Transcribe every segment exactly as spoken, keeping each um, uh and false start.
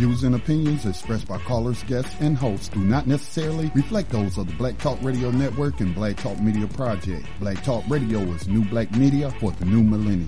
views and opinions expressed by callers, guests, and hosts do not necessarily reflect those of the Black Talk Radio Network and Black Talk Media Project. Black Talk Radio is new black media for the new millennium.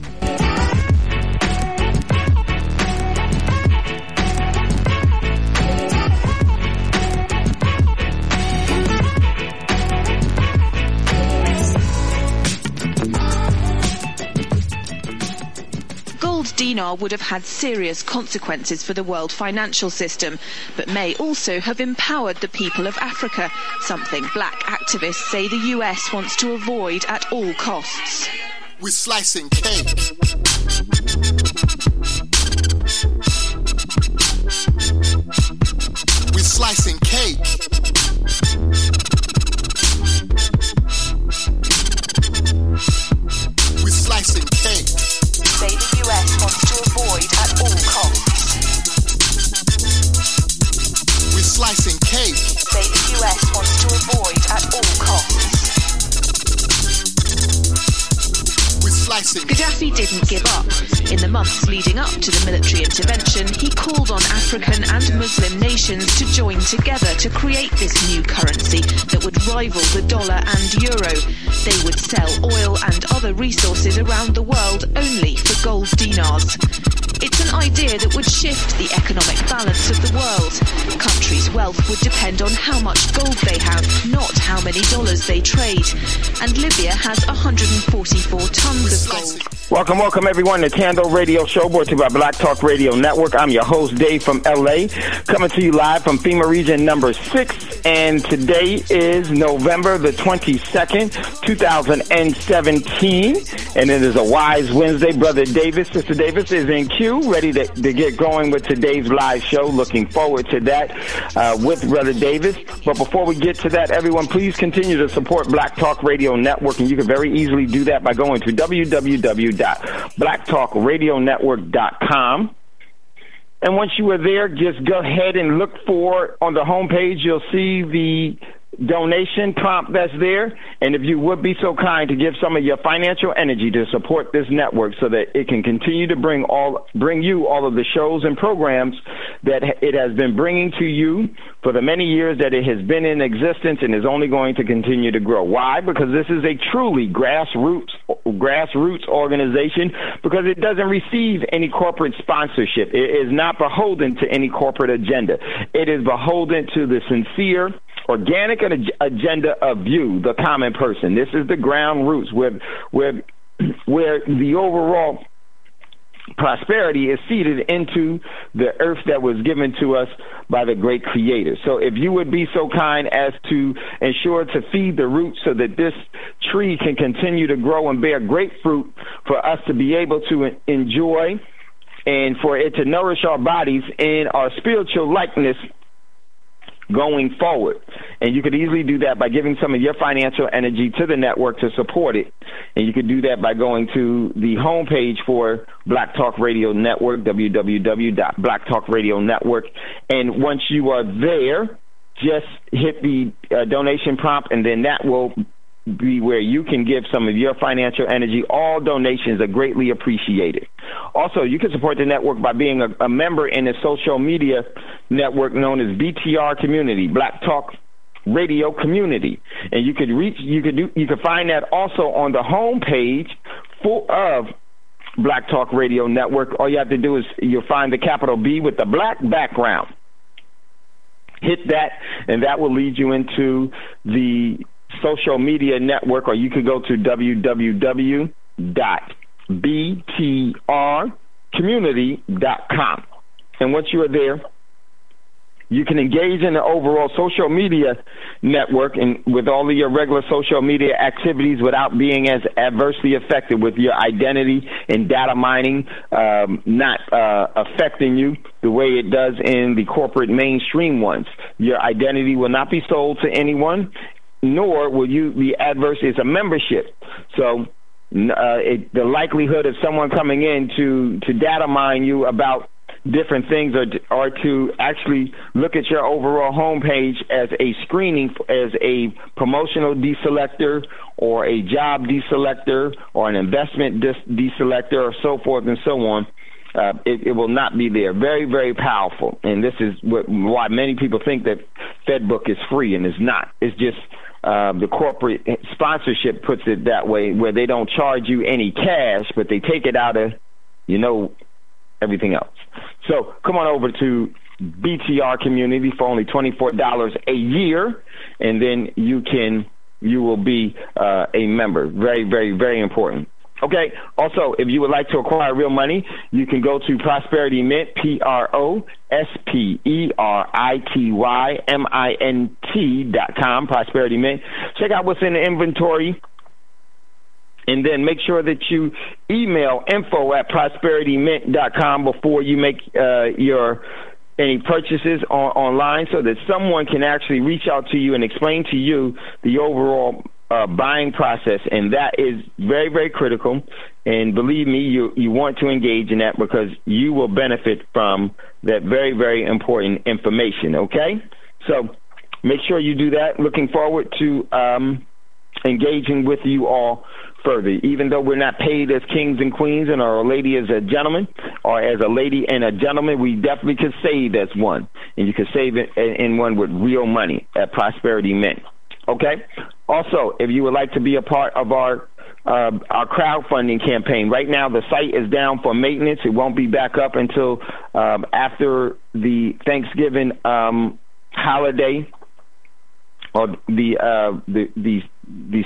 Dinar would have had serious consequences for the world financial system, but may also have empowered the people of Africa, something black activists say the U S wants to avoid at all costs. We're slicing cake. We're slicing cake. We're slicing cake. Say the U S wants to avoid at all costs. We're slicing cake. Say the U S wants to avoid at all costs. We're slicing. Gaddafi didn't give up. In the months leading up to the military intervention, he called on African and Muslim nations to join together to create this new currency that would rival the dollar and euro. They would sell oil and other resources around the world only for gold dinars. It's an idea that would shift the economic balance of the world. Countries' wealth would depend on how much gold they have, not how many dollars they trade. And Libya has one hundred forty-four tons of gold. Welcome, welcome everyone to Tando Radio Show, brought to you by Black Talk Radio Network. I'm your host, Dave from L A, coming to you live from FEMA region number six. And today is November the twenty-second, two thousand seventeen. And it is a Wise Wednesday. Brother Davis, Sister Davis is in queue, ready to, to get going with today's live show. Looking forward to that uh, with Brother Davis. But before we get to that, everyone, please continue to support Black Talk Radio Network. And you can very easily do that by going to w w w dot black talk radio network dot com. And once you are there, just go ahead and look for, on the homepage, you'll see the donation prompt that's there. And if you would be so kind to give some of your financial energy to support this network so that it can continue to bring all bring you all of the shows and programs that it has been bringing to you for the many years that it has been in existence, and is only going to continue to grow. Why? Because this is a truly grassroots grassroots organization, because it doesn't receive any corporate sponsorship. It is not beholden to any corporate agenda. It is beholden to the sincere, organic agenda of you, the common person. This is the ground roots where where where the overall prosperity is seeded into the earth that was given to us by the great Creator. So if you would be so kind as to ensure to feed the roots so that this tree can continue to grow and bear great fruit for us to be able to enjoy, and for it to nourish our bodies in our spiritual likeness going forward. And you could easily do that by giving some of your financial energy to the network to support it. And you could do that by going to the homepage for Black Talk Radio Network, w w w dot black talk radio network. And once you are there, just hit the uh, donation prompt, and then that will be where you can give some of your financial energy. All donations are greatly appreciated. Also, you can support the network by being a, a member in a social media network known as B T R Community, Black Talk Radio Community. And you could reach, you could do, you could find that also on the home page for, of Black Talk Radio Network. All you have to do is you'll find the capital B with the black background. Hit that, and that will lead you into the social media network, or you could go to w w w dot b t r community dot com. And once you are there, you can engage in the overall social media network and with all of your regular social media activities without being as adversely affected with your identity and data mining um, not uh, affecting you the way it does in the corporate mainstream ones. Your identity will not be sold to anyone, nor will you be adverse. It's a membership. So uh, it, the likelihood of someone coming in to, to data mine you about different things, or, or to actually look at your overall homepage as a screening, as a promotional deselector or a job deselector or an investment dis- deselector or so forth and so on, uh, it, it will not be there. Very, very powerful. And this is what, why many people think that FedBook is free, and it's not. It's just uh, the corporate sponsorship puts it that way, where they don't charge you any cash, but they take it out of, you know, everything else. So come on over to B T R Community for only twenty-four dollars a year, and then you can you will be uh, a member. Very, very, very important. Okay. Also, if you would like to acquire real money, you can go to Prosperity Mint, P R O S P E R I T Y M I N T dot com, Prosperity Mint. Check out what's in the inventory. And then make sure that you email info at prosperity mint dot com before you make uh, your any purchases on, online, so that someone can actually reach out to you and explain to you the overall uh, buying process. And that is very, very critical. And believe me, you, you want to engage in that, because you will benefit from that very, very important information, okay? So make sure you do that. Looking forward to um, engaging with you all further. Even though we're not paid as kings and queens and our lady as a gentleman, or as a lady and a gentleman, we definitely could save as one. And you can save it in one with real money at Prosperity Mint. Okay? Also, if you would like to be a part of our uh, our crowdfunding campaign, right now the site is down for maintenance. It won't be back up until um, after the Thanksgiving um, holiday, or the uh, the the the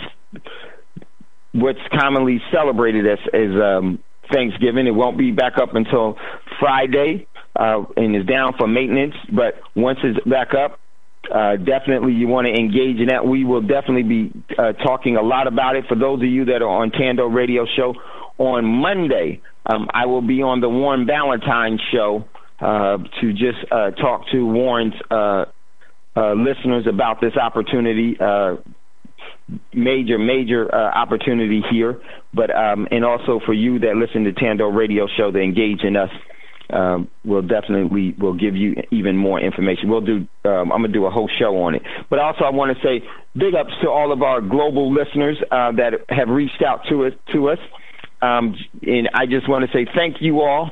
what's commonly celebrated as, as um, Thanksgiving. It won't be back up until Friday, uh, and is down for maintenance. But once it's back up, uh, definitely you want to engage in that. We will definitely be uh, talking a lot about it. For those of you that are on Tando Radio Show, on Monday, um, I will be on the Warren Ballantine Show uh, to just uh, talk to Warren's uh, uh, listeners about this opportunity. Uh, major, major uh, opportunity here, but um, and also for you that listen to Tando Radio Show to engage in us, um, we'll definitely will give you even more information. We'll do. Um, I'm gonna do a whole show on it. But also, I want to say big ups to all of our global listeners uh, that have reached out to us. To us, um, and I just want to say thank you all,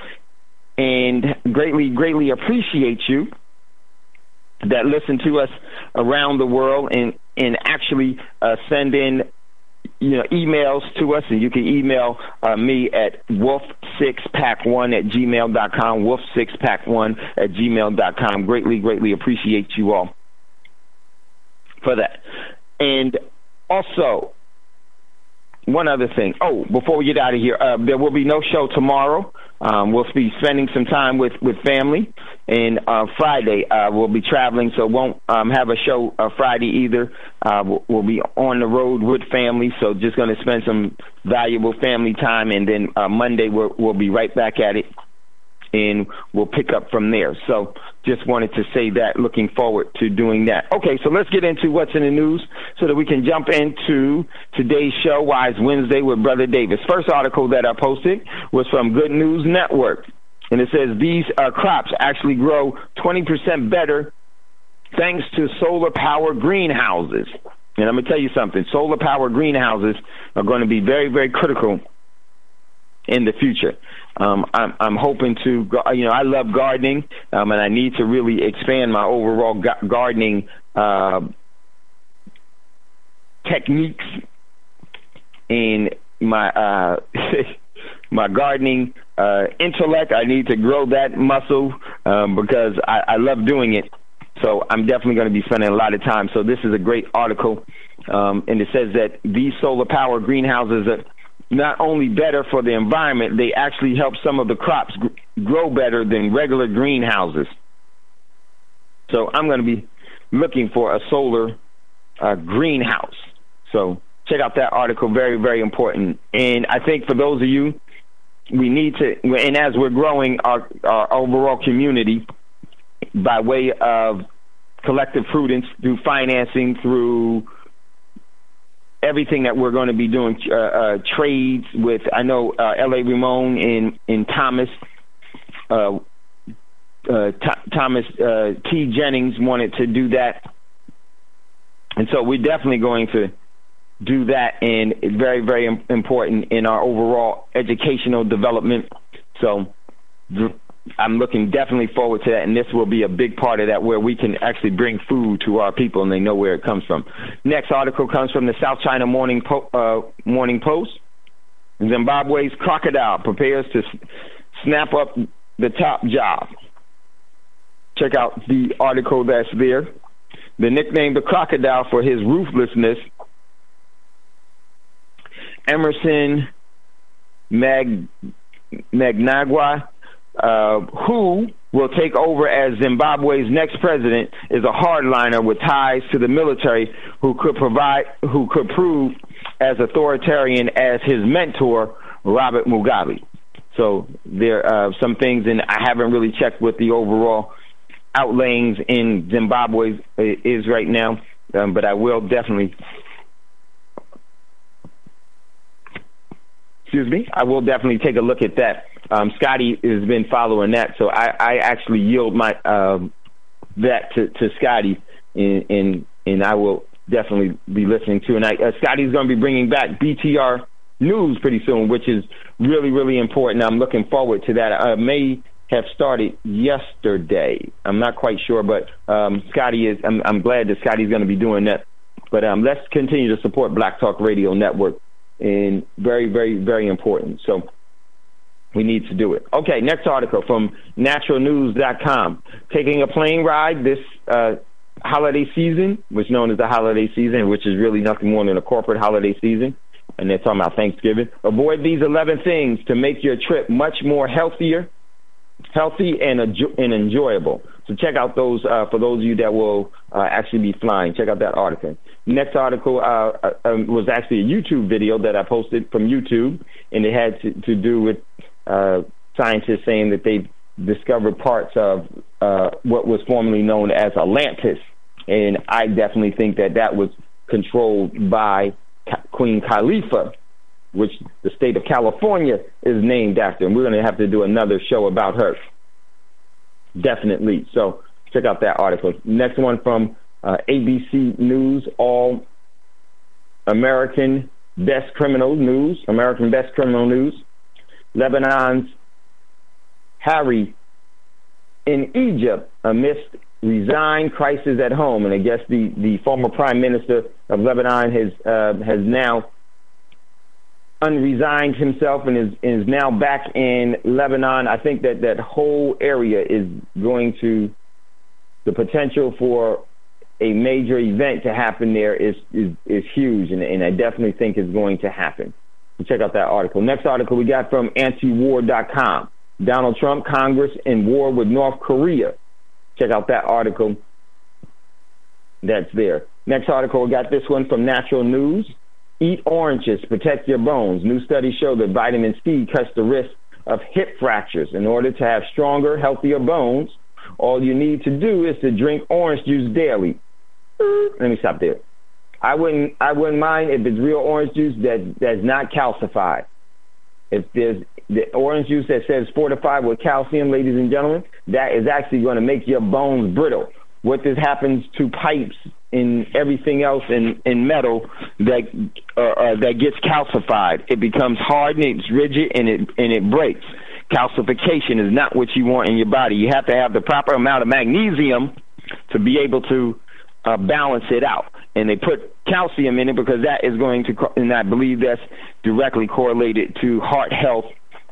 and greatly, greatly appreciate you that listen to us around the world, and and actually uh, send in, you know, emails to us. And you can email uh, me at wolf six pack one at gmail dot com, wolf six pack one at gmail dot com. Greatly, greatly appreciate you all for that. And also, one other thing. Oh, before we get out of here, uh, there will be no show tomorrow. Um, we'll be spending some time with, with family. And uh, Friday, uh, we'll be traveling, so won't um, have a show uh, Friday either. Uh, we'll, we'll be on the road with family, so just going to spend some valuable family time. And then uh, Monday, we'll, we'll be right back at it, and we'll pick up from there. So just wanted to say that, looking forward to doing that. Okay, so let's get into what's in the news so that we can jump into today's show, Wise Wednesday with Brother Davis. First article that I posted was from Good News Network, and it says these uh, crops actually grow twenty percent better thanks to solar-powered greenhouses. And I'm going to tell you something. Solar-powered greenhouses are going to be very, very critical in the future. Um, I'm, I'm hoping to, you know, I love gardening, um, and I need to really expand my overall ga- gardening uh, techniques and my uh, my gardening uh, intellect. I need to grow that muscle um, because I, I love doing it. So I'm definitely going to be spending a lot of time. So this is a great article, um, and it says that these solar-powered greenhouses are not only better for the environment, they actually help some of the crops g- grow better than regular greenhouses. So I'm going to be looking for a solar uh, greenhouse. So check out that article. Very, very important. And I think for those of you, we need to, and as we're growing our, our overall community by way of collective prudence, through financing, through everything that we're going to be doing, uh, uh, trades with, I know uh, L A. Ramon and, and Thomas, uh, uh, Th- Thomas uh, T. Jennings wanted to do that. And so we're definitely going to do that, and it's very, very important in our overall educational development. So I'm looking definitely forward to that, and this will be a big part of that, where we can actually bring food to our people and they know where it comes from. Next article comes from the South China Morning po- uh, Morning Post. Zimbabwe's crocodile prepares to s- snap up the top job. Check out the article that's there. The nickname the crocodile for his ruthlessness, Emerson Mag- Mnangagwa, uh, who will take over as Zimbabwe's next president, is a hardliner with ties to the military who could provide, who could prove as authoritarian as his mentor, Robert Mugabe. So there are some things, and I haven't really checked what the overall outlayings in Zimbabwe is right now, um, but I will definitely, excuse me, I will definitely take a look at that. Um, Scotty has been following that, so I, I actually yield my um, that to, to Scotty, and, and and I will definitely be listening to. And I, uh, Scotty's going to be bringing back B T R News pretty soon, which is really, really important. I'm looking forward to that. I may have started yesterday. I'm not quite sure, but um, Scotty is. I'm, I'm glad that Scotty's going to be doing that. But um, let's continue to support Black Talk Radio Network, and very, very, very important. So we need to do it. Okay, next article from natural news dot com. Taking a plane ride this uh, holiday season, which is known as the holiday season, which is really nothing more than a corporate holiday season, and they're talking about Thanksgiving. Avoid these eleven things to make your trip much more healthier, healthy and, and enjoyable. So check out those uh, for those of you that will uh, actually be flying. Check out that article. Next article uh, uh, was actually a YouTube video that I posted from YouTube, and it had to, to do with uh, scientists saying that they discovered parts of uh, what was formerly known as Atlantis. And I definitely think that that was controlled by Queen Khalifa, which the state of California is named after. And we're going to have to do another show about her. Definitely. So check out that article. Next one from uh, A B C News, All American Best Criminal News, American Best Criminal News. Lebanon's Harry in Egypt amidst resigned crisis at home. And I guess the, the former prime minister of Lebanon has uh, has now unresigned himself and is, is now back in Lebanon. I think that that whole area is going to, the potential for a major event to happen there is is, is huge, and, and I definitely think it's going to happen. So check out that article. Next article we got from anti war dot com. Donald Trump, Congress in war with North Korea. Check out that article. That's there. Next article, we got this one from Natural News. Eat oranges, protect your bones. New studies show that vitamin C cuts the risk of hip fractures. In order to have stronger, healthier bones, all you need to do is to drink orange juice daily. Let me stop there. I wouldn't I wouldn't mind if it's real orange juice that that's not calcified. If there's the orange juice that says fortified with calcium, ladies and gentlemen, that is actually going to make your bones brittle. What this happens to pipes and everything else in, in metal that uh, uh, that gets calcified, it becomes hard and it's rigid and it and it breaks. Calcification is not what you want in your body. You have to have the proper amount of magnesium to be able to uh, balance it out. And they put calcium in it because that is going to, and I believe that's directly correlated to heart health,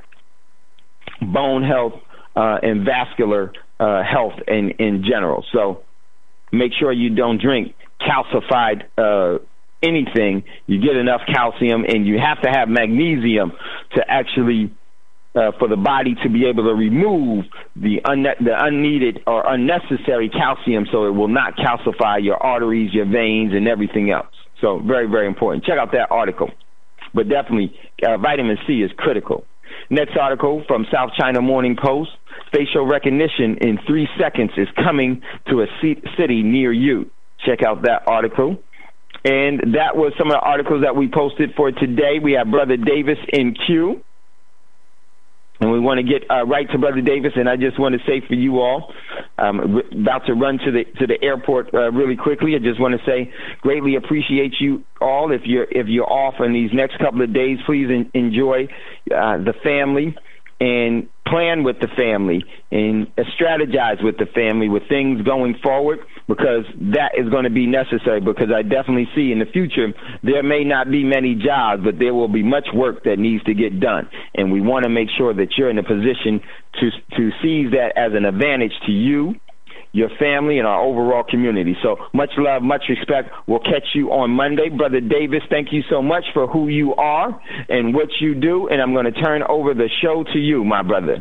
bone health, uh, and vascular uh, health in, in general. So make sure you don't drink calcified uh, anything. You get enough calcium, and you have to have magnesium to actually Uh, for the body to be able to remove the, unne- the unneeded or unnecessary calcium so it will not calcify your arteries, your veins, and everything else. So very, very important. Check out that article. But definitely, uh, vitamin C is critical. Next article from South China Morning Post. Facial recognition in three seconds is coming to a c- city near you. Check out that article. And that was some of the articles that we posted for today. We have Brother Davis in queue. And we want to get uh, right to Brother Davis, and I just want to say for you all, um, r- about to run to the to the airport uh, really quickly. I just want to say, greatly appreciate you all. If you're if you're off in these next couple of days, please en- enjoy uh, the family, and plan with the family and strategize with the family with things going forward, because that is going to be necessary, because I definitely see in the future there may not be many jobs, but there will be much work that needs to get done. And we want to make sure that you're in a position to to seize that as an advantage to you, your family, and our overall community. So much love, much respect. We'll catch you on Monday. Brother Davis, thank you so much for who you are and what you do, and I'm going to turn over the show to you, my brother.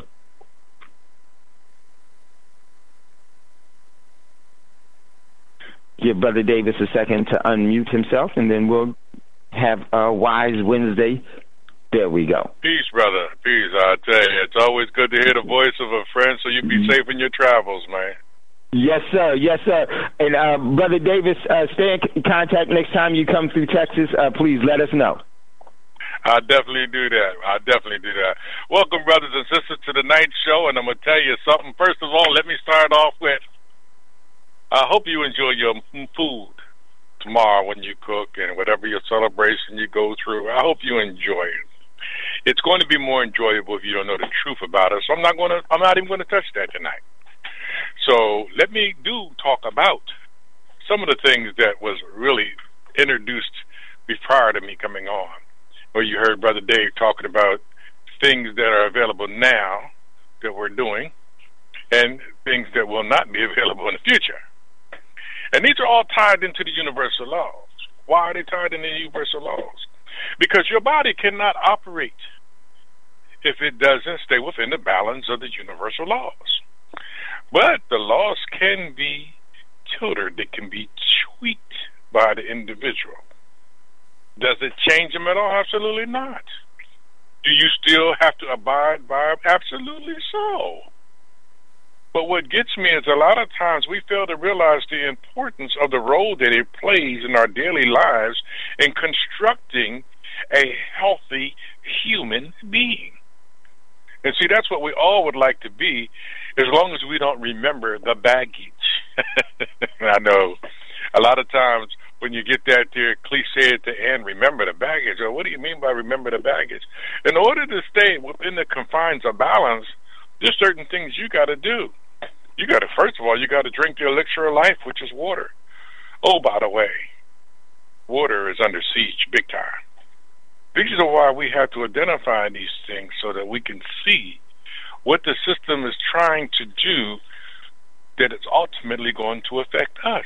Give Brother Davis a second to unmute himself, and then we'll have a Wise Wednesday. There we go. Peace, brother. Peace. I tell you, it's always good to hear the voice of a friend, so you be safe in your travels, man. Yes, sir. Yes, sir. And uh, Brother Davis, uh, stay in contact next time you come through Texas. Uh, please let us know. I'll definitely do that. I'll definitely do that. Welcome, brothers and sisters, to the night show, and I'm going to tell you something. First of all, let me start off with, I hope you enjoy your food tomorrow when you cook and whatever your celebration you go through. I hope you enjoy it. It's going to be more enjoyable if you don't know the truth about it, so I'm not going to, I'm not even going to touch that tonight. So let me do talk about some of the things that was really introduced prior to me coming on. Where you heard Brother Dave talking about things that are available now that we're doing and things that will not be available in the future. And these are all tied into the universal laws. Why are they tied into the universal laws? Because your body cannot operate if it doesn't stay within the balance of the universal laws. But the laws can be tutored, they can be tweaked by the individual. Does it change them at all? Absolutely not. Do you still have to abide by them? Absolutely so. But what gets me is a lot of times we fail to realize the importance of the role that it plays in our daily lives in constructing a healthy human being. And see, that's what we all would like to be, as long as we don't remember the baggage. I know a lot of times when you get that there cliche at the end, remember the baggage. Or what do you mean by remember the baggage? In order to stay within the confines of balance, there's certain things you got to do. You got to, first of all, you got to drink the elixir of life, which is water. Oh, by the way, water is under siege big time. These are why we have to identify these things so that we can see what the system is trying to do that it's ultimately going to affect us.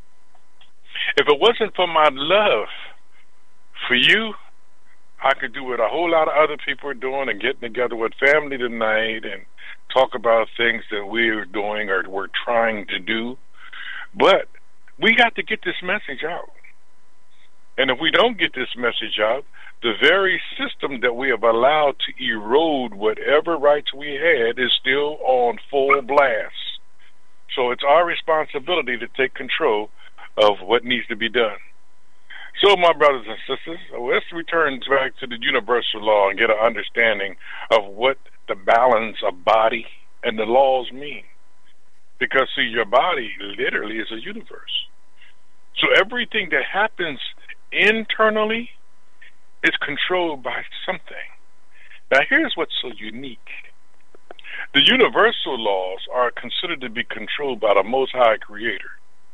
If it wasn't for my love for you, I could do what a whole lot of other people are doing and getting together with family tonight and talk about things that we're doing or we're trying to do. But we got to get this message out. And if we don't get this message out, the very system that we have allowed to erode whatever rights we had is still on full blast. So it's our responsibility to take control of what needs to be done. So, my brothers and sisters, let's return back to the universal law and get an understanding of what the balance of body and the laws mean. Because, see, your body literally is a universe. So everything that happens internally is controlled by something. Now, here's what's so unique. The universal laws are considered to be controlled by the Most High Creator.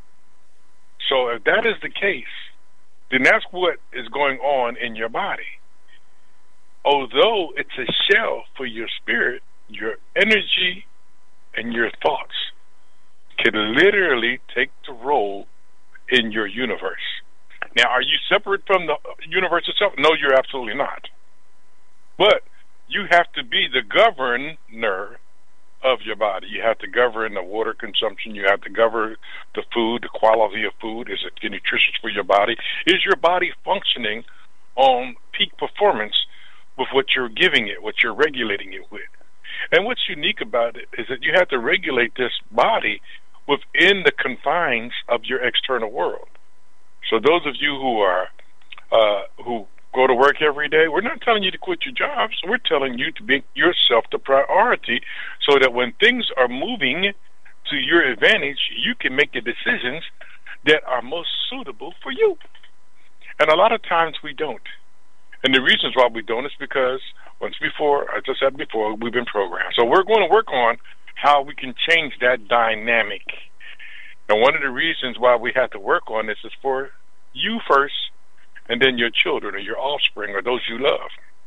So if that is the case, then that's what is going on in your body. Although it's a shell for your spirit, your energy and your thoughts can literally take the role in your universe. Now, are you separate from the universe itself? No, you're absolutely not. But you have to be the governor of your body. You have to govern the water consumption. You have to govern the food, the quality of food. Is it nutritious for your body? Is your body functioning on peak performance with what you're giving it, what you're regulating it with? And what's unique about it is that you have to regulate this body within the confines of your external world. So those of you who are uh, who go to work every day, we're not telling you to quit your jobs. We're telling you to make yourself the priority so that when things are moving to your advantage, you can make the decisions that are most suitable for you. And a lot of times we don't. And the reasons why we don't is because, once before, as I said before, we've been programmed. So we're going to work on how we can change that dynamic. And one of the reasons why we have to work on this is for you first, and then your children or your offspring or those you love.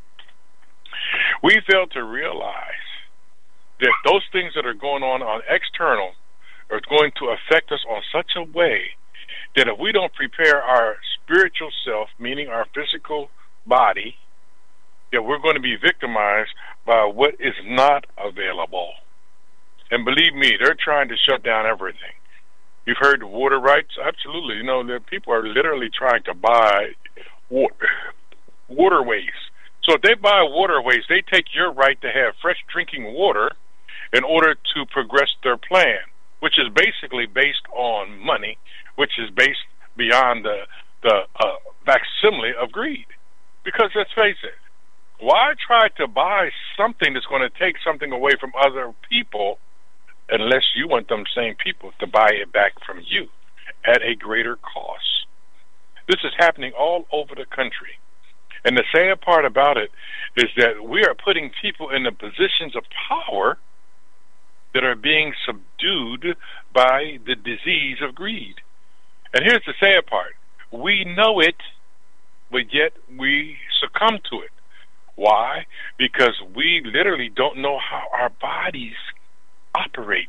We fail to realize that those things that are going on on external are going to affect us on such a way that if we don't prepare our spiritual self, meaning our physical body, that we're going to be victimized by what is not available. And believe me, they're trying to shut down everything. You've heard the water rights? Absolutely. You know, the people are literally trying to buy water, waterways. So if they buy waterways, they take your right to have fresh drinking water in order to progress their plan, which is basically based on money, which is based beyond the, the uh, facsimile of greed. Because let's face it, why try to buy something that's going to take something away from other people unless you want them same people to buy it back from you at a greater cost? This is happening all over the country. And the sad part about it is that we are putting people in the positions of power that are being subdued by the disease of greed. And here's the sad part. We know it, but yet we succumb to it. Why? Because we literally don't know how our bodies operate.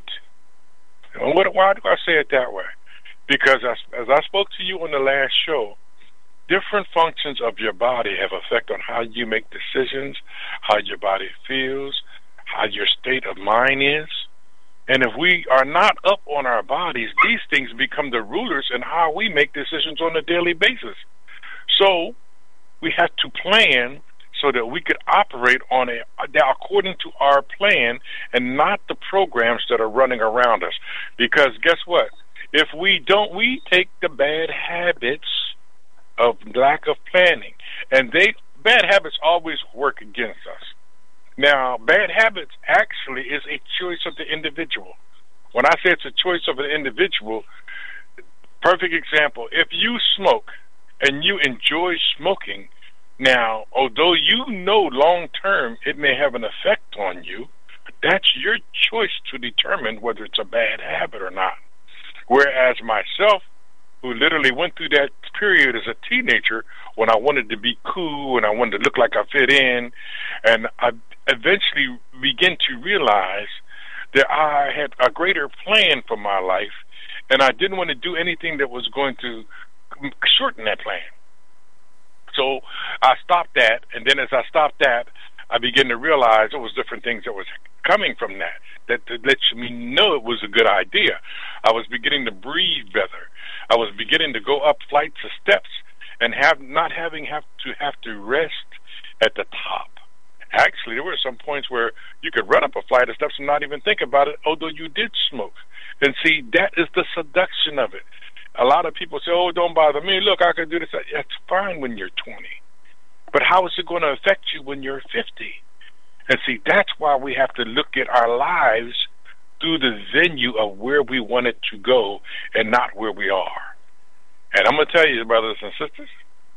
And what, why do I say it that way? Because as, as I spoke to you on the last show, different functions of your body have effect on how you make decisions, how your body feels, how your state of mind is. And if we are not up on our bodies, these things become the rulers in how we make decisions on a daily basis. So we have to plan so that we could operate on a according to our plan and not the programs that are running around us. Because guess what? If we don't, we take the bad habits of lack of planning, and they bad habits always work against us. Now, bad habits actually is a choice of the individual. When I say it's a choice of an individual, perfect example, if you smoke and you enjoy smoking, now, although you know long-term it may have an effect on you, that's your choice to determine whether it's a bad habit or not. Whereas myself, who literally went through that period as a teenager when I wanted to be cool and I wanted to look like I fit in, and I eventually began to realize that I had a greater plan for my life, and I didn't want to do anything that was going to shorten that plan. So I stopped that, and then as I stopped that, I began to realize there was different things that was coming from that, that, that lets me know it was a good idea. I was beginning to breathe better. I was beginning to go up flights of steps and have not having have to have to rest at the top. Actually, there were some points where you could run up a flight of steps and not even think about it, although you did smoke. And see, that is the seduction of it. A lot of people say, oh, don't bother me. Look, I can do this. That's fine when you're twenty. But how is it going to affect you when you're fifty? And see, that's why we have to look at our lives through the venue of where we want it to go and not where we are. And I'm going to tell you, brothers and sisters,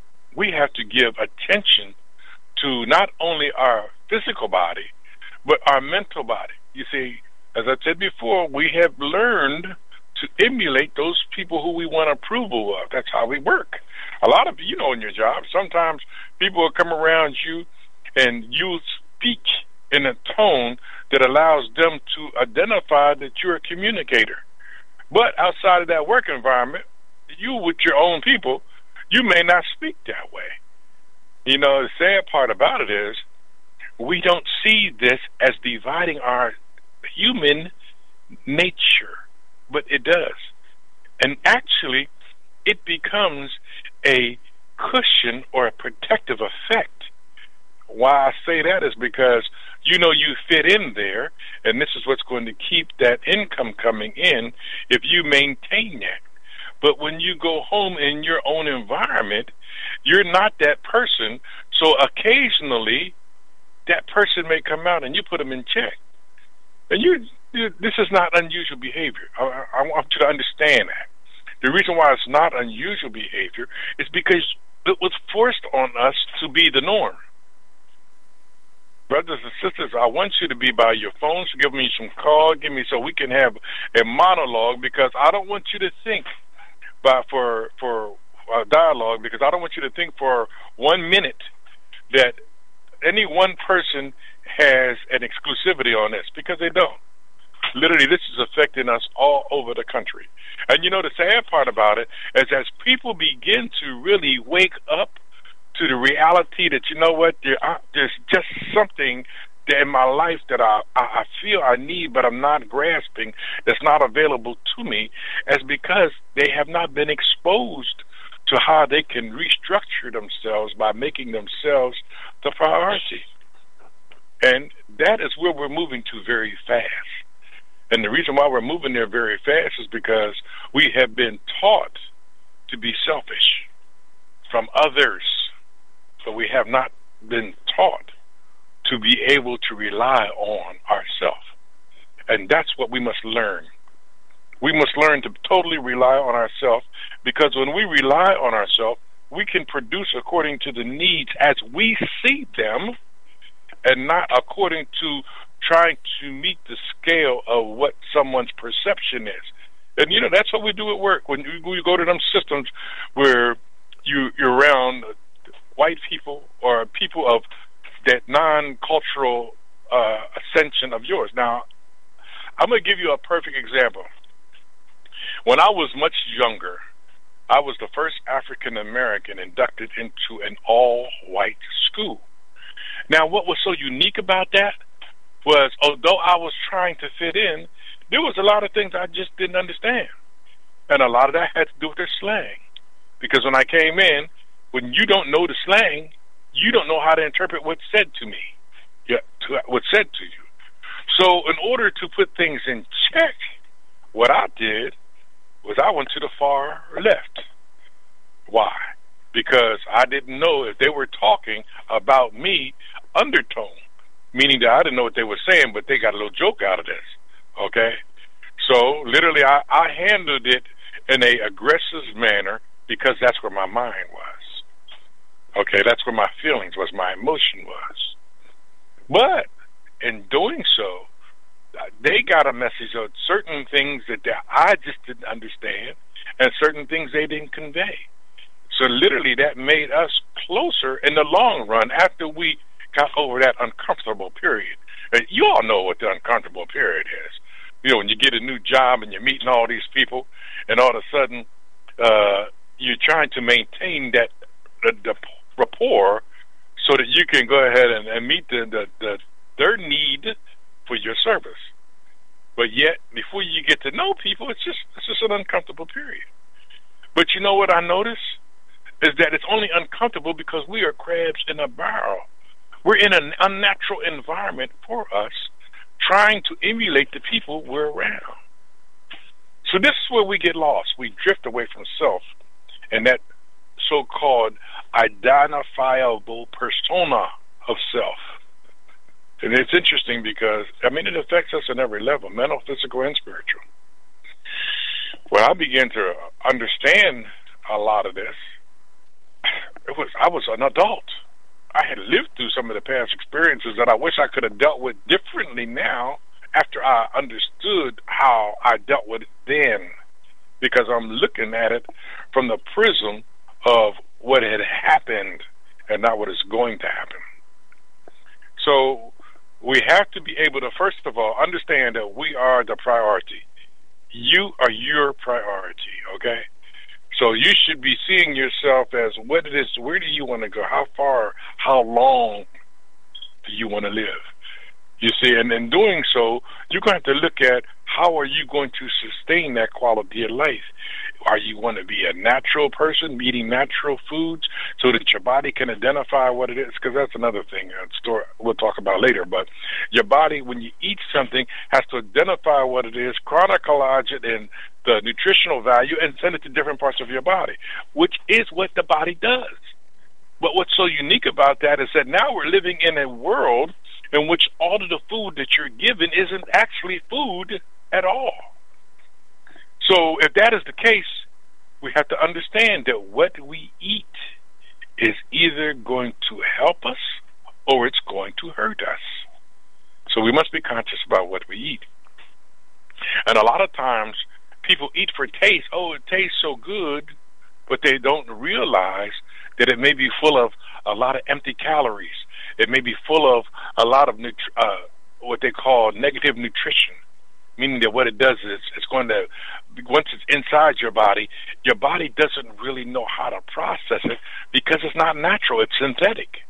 we have to give attention to not only our physical body, but our mental body. You see, as I said before, we have learned to emulate those people who we want approval of. That's how we work. A lot of you know in your job, sometimes people will come around you and you speak in a tone that allows them to identify that you're a communicator. But outside of that work environment, you with your own people, you may not speak that way. You know, the sad part about it is we don't see this as dividing our human nature, but it does. And actually, it becomes a cushion or a protective effect. Why I say that is because you know you fit in there, and this is what's going to keep that income coming in if you maintain that. But when you go home in your own environment, you're not that person, so occasionally that person may come out and you put them in check. And you, you this is not unusual behavior. I, I want you to understand that. The reason why it's not unusual behavior is because it was forced on us to be the norm. Brothers and sisters, I want you to be by your phones. Give me some call. Give me so we can have a monologue, because I don't want you to think by for for a dialogue, because I don't want you to think for one minute that any one person has an exclusivity on this, because they don't. Literally, this is affecting us all over the country. And you know, the sad part about it is as people begin to really wake up to the reality that, you know what, there, uh, there's just something that in my life that I, I feel I need, but I'm not grasping, that's not available to me, is because they have not been exposed to how they can restructure themselves by making themselves the priority. And that is where we're moving to very fast. And the reason why we're moving there very fast is because we have been taught to be selfish from others, but we have not been taught to be able to rely on ourselves. And that's what we must learn. We must learn to totally rely on ourselves, because when we rely on ourselves, we can produce according to the needs as we see them, and not according to trying to meet the scale of what someone's perception is. And, you know, that's what we do at work. When you, you go to them systems where you, you're around white people or people of that non-cultural uh, ascension of yours. Now, I'm going to give you a perfect example. When I was much younger, I was the first African-American inducted into an all-white school. Now, what was so unique about that was, although I was trying to fit in, there was a lot of things I just didn't understand. And a lot of that had to do with their slang. Because when I came in, when you don't know the slang, you don't know how to interpret what's said to me, yeah, to, what's said to you. So in order to put things in check, what I did was I went to the far left. Why? Because I didn't know if they were talking about me undertone, meaning that I didn't know what they were saying, but they got a little joke out of this, okay? So literally I, I handled it in a aggressive manner because that's where my mind was, okay? That's where my feelings was, my emotion was. But in doing so, they got a message of certain things that I just didn't understand and certain things they didn't convey. So literally that made us closer in the long run after we got over that uncomfortable period. And you all know what the uncomfortable period is. You know, when you get a new job and you're meeting all these people, and all of a sudden uh, you're trying to maintain that the, the rapport so that you can go ahead and, and meet the, the, the their need for your service. But yet, before you get to know people, it's just it's just an uncomfortable period. But you know what I notice? Is that it's only uncomfortable because we are crabs in a barrel. We're in an unnatural environment for us, trying to emulate the people we're around. So this is where we get lost. We drift away from self and that so-called identifiable persona of self. And it's interesting because, I mean, it affects us on every level, mental, physical, and spiritual. When I began to understand a lot of this, it was I was an adult. I had lived through some of the past experiences that I wish I could have dealt with differently now after I understood how I dealt with it then, because I'm looking at it from the prism of what had happened and not what is going to happen. So we have to be able to, first of all, understand that we are the priority. You are your priority, okay? So you should be seeing yourself as what it is, where do you want to go, how far, how long do you want to live? You see, and in doing so, you're going to have to look at how are you going to sustain that quality of life. Are you going to be a natural person, eating natural foods, so that your body can identify what it is? Because that's another thing a story we'll talk about later. But your body, when you eat something, has to identify what it is, chronologize it in the nutritional value, and send it to different parts of your body, which is what the body does. But what's so unique about that is that now we're living in a world in which all of the food that you're given isn't actually food at all. So if that is the case, we have to understand that what we eat is either going to help us or it's going to hurt us. So we must be conscious about what we eat. And a lot of times people eat for taste. Oh, it tastes so good, but they don't realize that it may be full of a lot of empty calories. It may be full of a lot of nutri- uh, what they call negative nutrition, meaning that what it does is it's going to, once it's inside your body, your body doesn't really know how to process it because it's not natural, it's synthetic.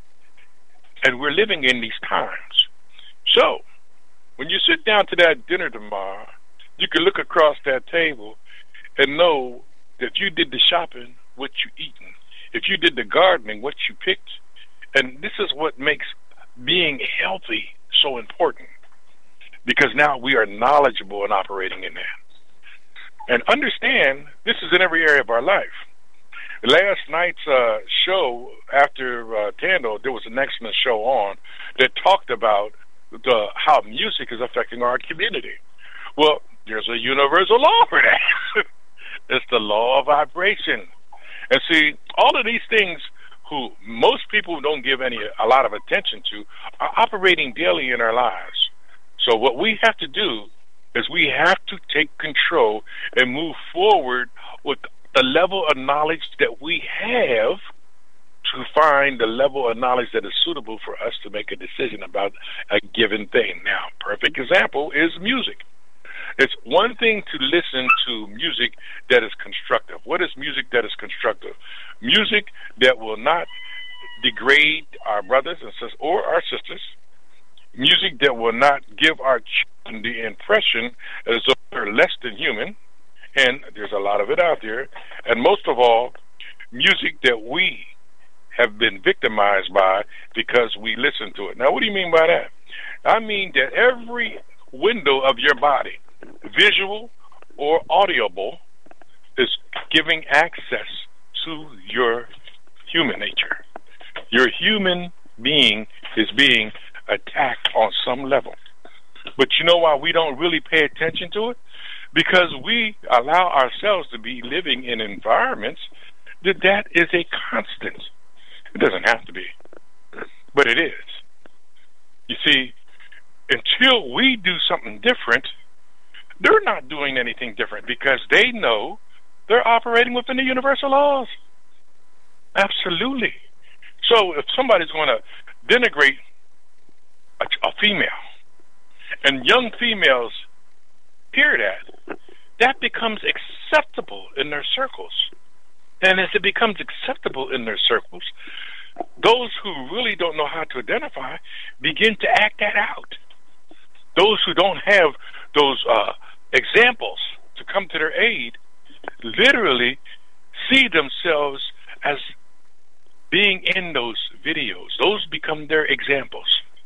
And we're living in these times. So, when you sit down to that dinner tomorrow, you can look across that table and know that if you did the shopping, what you eating. If you did the gardening, what you picked. And this is what makes being healthy so important, because now we are knowledgeable and operating in that. And understand, this is in every area of our life. Last night's uh, show, after uh, Tando, there was an excellent show on that talked about the, how music is affecting our community. Well, there's a universal law for that. It's the law of vibration. And see, all of these things who most people don't give any a lot of attention to are operating daily in our lives. So what we have to do is we have to take control and move forward with the level of knowledge that we have to find the level of knowledge that is suitable for us to make a decision about a given thing. Now, perfect example is music. It's one thing to listen to music that is constructive. What is music that is constructive? Music that will not degrade our brothers and sisters or our sisters. Music that will not give our children the impression as though they're less than human. And there's a lot of it out there. And most of all, music that we have been victimized by because we listen to it. Now, what do you mean by that? I mean that every window of your body, visual or audible, is giving access to your human nature. Your human being is being attacked on some level. But you know why we don't really pay attention to it? Because we allow ourselves to be living in environments that that is a constant. It doesn't have to be, but it is. You see, until we do something different, they're not doing anything different because they know they're operating within the universal laws. Absolutely. So if somebody's going to denigrate a, a female, and young females hear that, that becomes acceptable in their circles. And as it becomes acceptable in their circles, those who really don't know how to identify begin to act that out. Those who don't have those uh, examples to come to their aid literally see themselves as being in those videos. Those become their examples.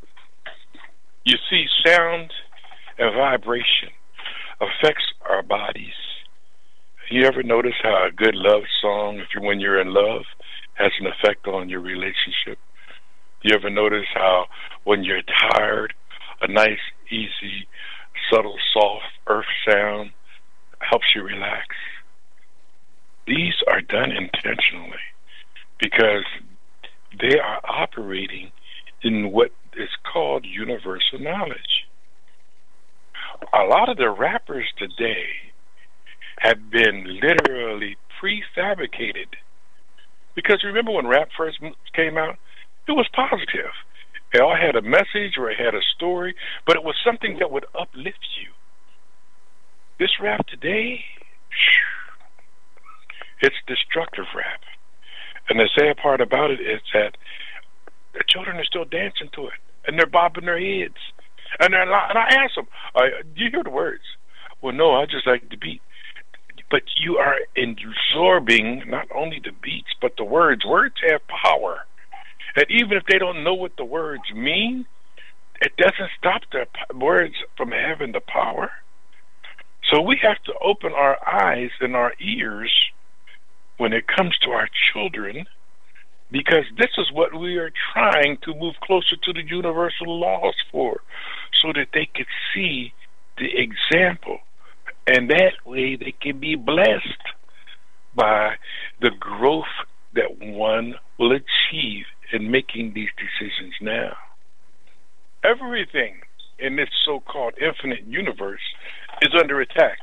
You see, sound and vibration affects our bodies. You ever notice how a good love song, if you're when you're in love, has an effect on your relationship? You ever notice how when you're tired, a nice, easy, subtle, soft earth sound helps you relax? These are done intentionally because they are operating in what is called universal knowledge. A lot of the rappers today have been literally prefabricated. Because remember when rap first came out, it was positive. It all had a message or it had a story, but it was something that would uplift you. This rap today, it's destructive rap. And the sad part about it is that the children are still dancing to it, and they're bobbing their heads. And, they're, and I ask them, do you hear the words? Well, no, I just like the beat. But you are absorbing not only the beats, but the words. Words have power. And even if they don't know what the words mean, it doesn't stop the words from having the power. So we have to open our eyes and our ears when it comes to our children, because this is what we are trying to move closer to the universal laws for, so that they could see the example. And that way they can be blessed by the growth that one will achieve in making these decisions now. Everything in this so-called infinite universe is under attack.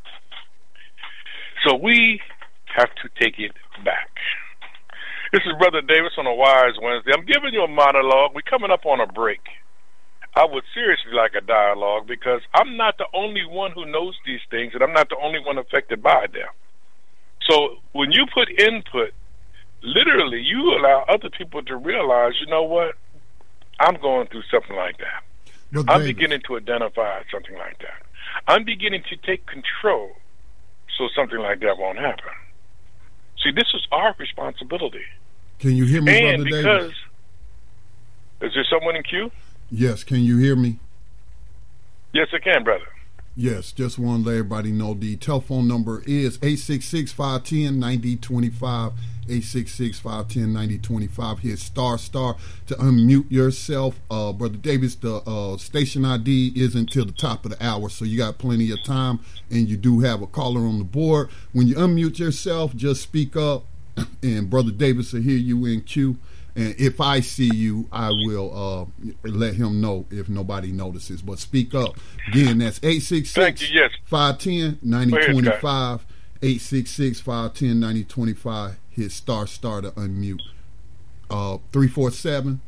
So we have to take it back. This is Brother Davis on a Wise Wednesday. I'm giving you a monologue. We're coming up on a break. I would seriously like a dialogue because I'm not the only one who knows these things, and I'm not the only one affected by them. So when you put input, literally you allow other people to realize, you know what, I'm going through something like that. Brother I'm Davis. beginning to identify something like that. I'm beginning to take control so something like that won't happen. See, this is our responsibility. Can you hear me, And Brother because, Davis? is there someone in queue? Yes, can you hear me? Yes, I can, brother. Yes, just want to let everybody know the telephone number is eight six six, five one zero, nine zero two five, eight six six, five one zero, nine zero two five. Hit star star to unmute yourself. Uh, Brother Davis, the uh, station I D is until the top of the hour, so you got plenty of time, and you do have a caller on the board. When you unmute yourself, just speak up, and Brother Davis will hear you in queue. And if I see you, I will uh, let him know if nobody notices. But speak up. Again, that's eight six six, five one zero, nine zero two five, eight six six, five one zero, nine zero two five. Hit star star to unmute. Uh, three four seven.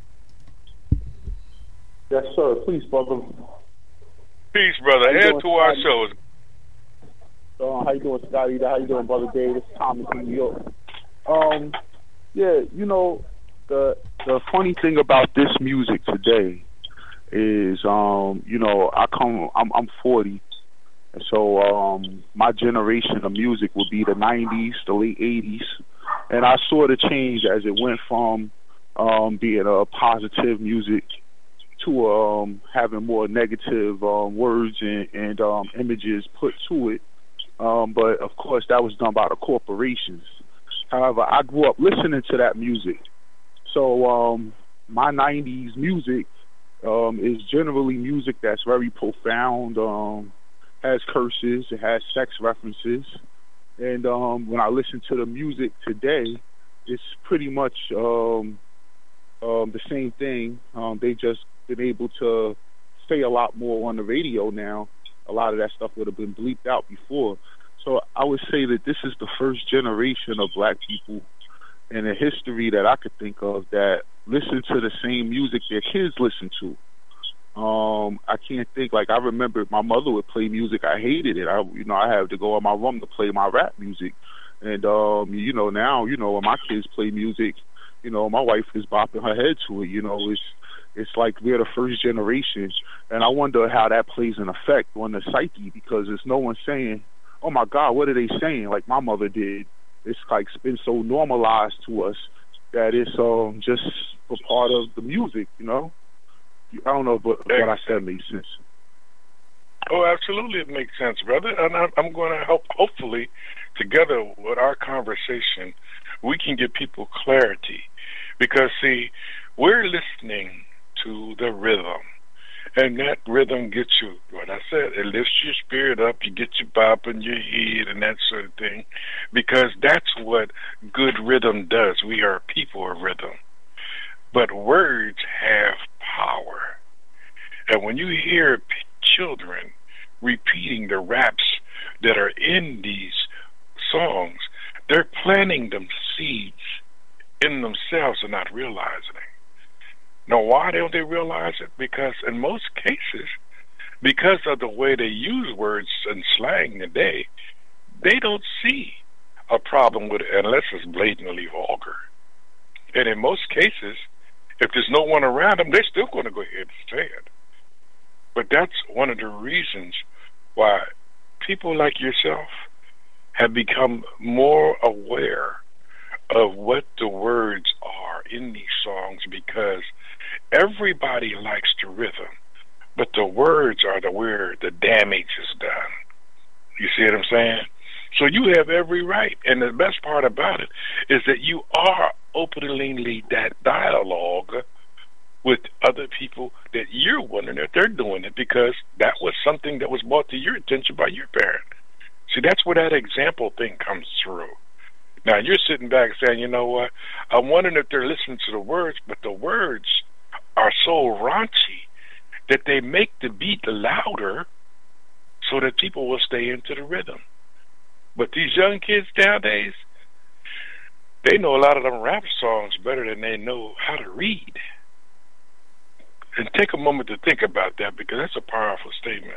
Yes, sir. Please, brother. Peace, brother. How you Head doing, to our Scotty? show. Uh, how you doing, Scotty? How you doing, Brother Davis? Thomas in New York. Um, yeah, you know, the the funny thing about this music today is, um, you know, I come, I'm, I'm forty, and so um, my generation of music would be the nineties, the late eighties, and I saw the change as it went from um, being a positive music to um, having more negative um, words and, and um, images put to it. Um, but of course, that was done by the corporations. However, I grew up listening to that music. So um, my nineties music um, is generally music that's very profound, um, has curses, it has sex references. And um, when I listen to the music today, it's pretty much um, um, the same thing. Um, they just been able to say a lot more on the radio now. A lot of that stuff would have been bleeped out before. So I would say that this is the first generation of black people in a history that I could think of that listen to the same music their kids listen to. Um, I can't think, like, I remember my mother would play music. I hated it. I, you know, I had to go in my room to play my rap music. And, um, you know, now, you know, when my kids play music, you know, my wife is bopping her head to it. You know, it's, it's like we're the first generation. And I wonder how that plays an effect on the psyche, because there's no one saying, oh my God, what are they saying? Like my mother did. It's like it's been so normalized to us that it's um just a part of the music, you know. I don't know if what, what I said makes sense. Oh, absolutely, it makes sense, brother. And I'm, I'm going to help. Hopefully, together with our conversation, we can give people clarity, because see, we're listening to the rhythm. And that rhythm gets you, what I said, it lifts your spirit up, you get you bopping your head and that sort of thing, because that's what good rhythm does. We are people of rhythm. But words have power. And when you hear p- children repeating the raps that are in these songs, they're planting them seeds in themselves and not realizing it. Now, why don't they realize it? Because in most cases, because of the way they use words and slang today, they don't see a problem with it unless it's blatantly vulgar. And in most cases, if there's no one around them, they're still going to go ahead and say it. But that's one of the reasons why people like yourself have become more aware of what the words are in these songs, because everybody likes the rhythm, but the words are the where the damage is done. You see what I'm saying? So you have every right, and the best part about it is that you are openly that dialogue with other people that you're wondering if they're doing it, because that was something that was brought to your attention by your parent. See, that's where that example thing comes through. Now, you're sitting back saying, you know what, I'm wondering if they're listening to the words, but the words are so raunchy that they make the beat louder so that people will stay into the rhythm. But these young kids nowadays, they know a lot of them rap songs better than they know how to read. And take a moment to think about that, because that's a powerful statement.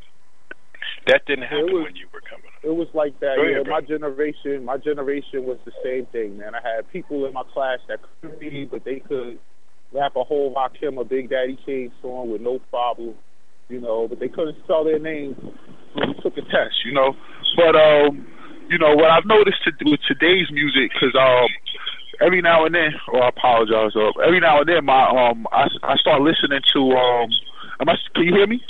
That didn't happen was, when you were coming up. It was like that. Go Yeah, ahead, my bro. generation, my generation was the same thing, man. I had people in my class that couldn't read, but they could rap a whole Rakim or Big Daddy Kane song with no problem, you know. But they couldn't spell their names when we took a test, you know. But um, you know what I've noticed to, with today's music, because um, every now and then, oh, I apologize. Uh, every now and then, my um, I I start listening to um, am I? Can you hear me?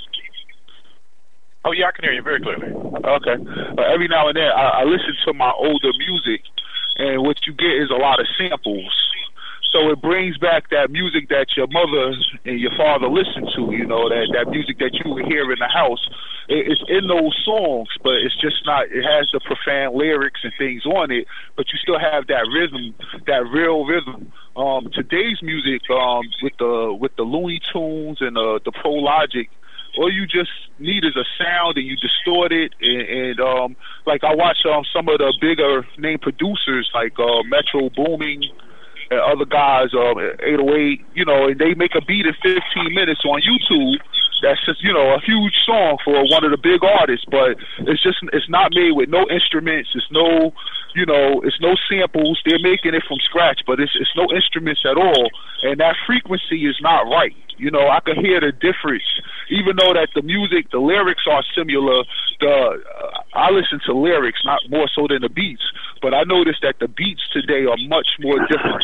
Oh, yeah, I can hear you very clearly. Okay. Uh, every now and then, I, I listen to my older music, and what you get is a lot of samples. So it brings back that music that your mother and your father listened to, you know, that, that music that you would hear in the house. It, it's in those songs, but it's just not, it has the profound lyrics and things on it, but you still have that rhythm, that real rhythm. Um, today's music, um, with the with the Looney Tunes and uh, the Pro Logic, all you just need is a sound, and you distort it. And, and um, like I watch um, some of the bigger name producers like uh, Metro Booming and other guys, um, eight oh eight, you know, and they make a beat in fifteen minutes on YouTube. That's just, you know, a huge song for one of the big artists, but it's just, it's not made with no instruments. It's no, you know, it's no samples. They're making it from scratch, but it's it's no instruments at all, and that frequency is not right. You know, I can hear the difference, even though that the music, the lyrics are similar. The uh, I listen to lyrics, not more so than the beats, but I noticed that the beats today are much more different.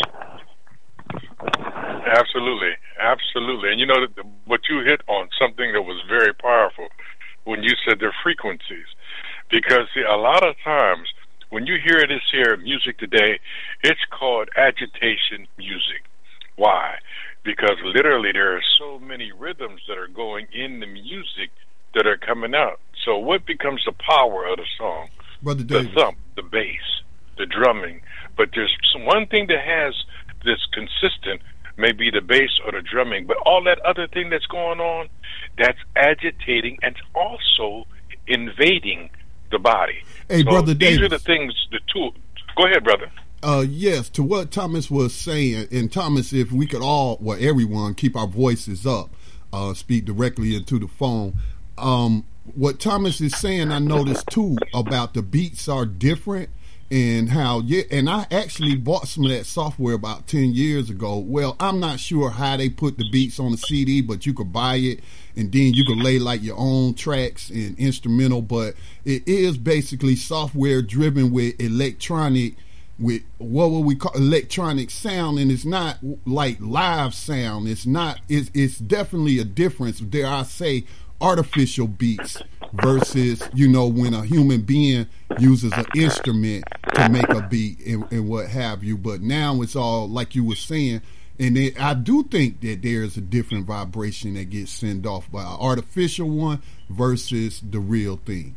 Absolutely, absolutely. And you know, the, what you hit on something that was very powerful when you said their frequencies. Because, see, a lot of times when you hear this here music today, it's called agitation music. Why? Because literally there are so many rhythms that are going in the music that are coming out. So what becomes the power of the song? Brother The Davis. thump, the bass, the drumming. But there's some, one thing that has this consistent, maybe the bass or the drumming, but all that other thing that's going on, that's agitating and also invading the body. Hey, so Brother these Davis. are the things, the two. Go ahead, brother. Uh, yes, to what Thomas was saying, and Thomas, if we could all, well, everyone, keep our voices up, uh, speak directly into the phone. Um, what Thomas is saying, I noticed too, about the beats are different, and how, yeah, and I actually bought some of that software about ten years ago. Well, I'm not sure how they put the beats on the C D, but you could buy it, and then you could lay like your own tracks and instrumental, but it is basically software driven with electronic, with what would we call electronic sound, and it's not like live sound. It's not, it's, it's definitely a difference, dare I say, artificial beats versus, you know, when a human being uses an instrument to make a beat and, and what have you. But now it's all like you were saying, and it, I do think that there's a different vibration that gets sent off by an artificial one versus the real thing.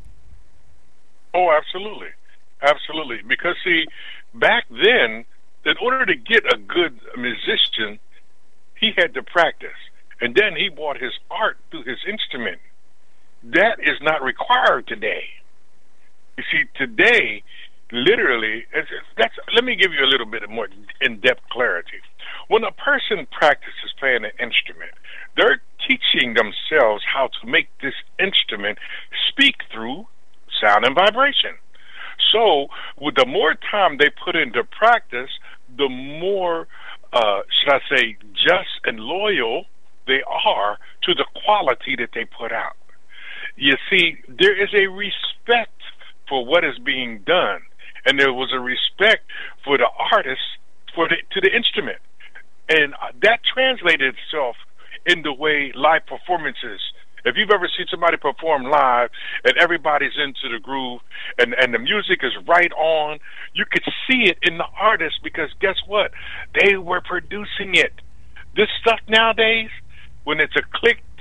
Oh, absolutely. Absolutely. Because, see, back then, in order to get a good musician, he had to practice. And then he brought his art through his instrument. That is not required today. You see, today, literally, it's, that's, let me give you a little bit more in-depth clarity. When a person practices playing an instrument, they're teaching themselves how to make this instrument speak through sound and vibration. So, with the more time they put into practice, the more, uh, should I say, just and loyal they are to the quality that they put out. You see, there is a respect for what is being done, and there was a respect for the artist, for the, to the instrument, and that translated itself in the way live performances. If you've ever seen somebody perform live and everybody's into the groove and, and the music is right on, you could see it in the artist, because guess what? They were producing it. This stuff nowadays, when it's a click,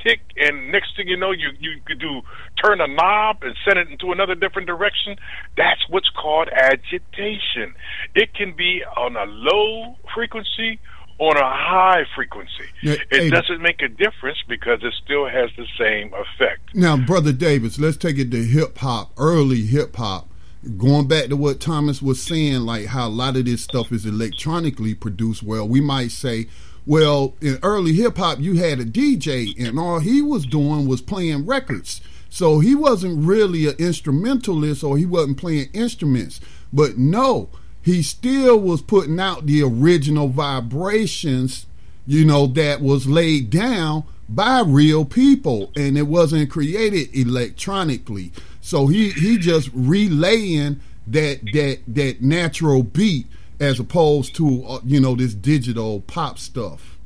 tick, and next thing you know, you you could do turn a knob and send it into another different direction. That's what's called agitation. It can be on a low frequency, on a high frequency. Yeah, it hey, doesn't make a difference because it still has the same effect. Now, Brother Davis, let's take it to hip hop, early hip hop. Going back to what Thomas was saying, like how a lot of this stuff is electronically produced. Well, we might say, well, in early hip hop, you had a D J, and all he was doing was playing records. So he wasn't really an instrumentalist, or he wasn't playing instruments. But no, he still was putting out the original vibrations, you know, that was laid down by real people, and it wasn't created electronically. So he, he just relaying that that that natural beat as opposed to uh, you know, this digital pop stuff.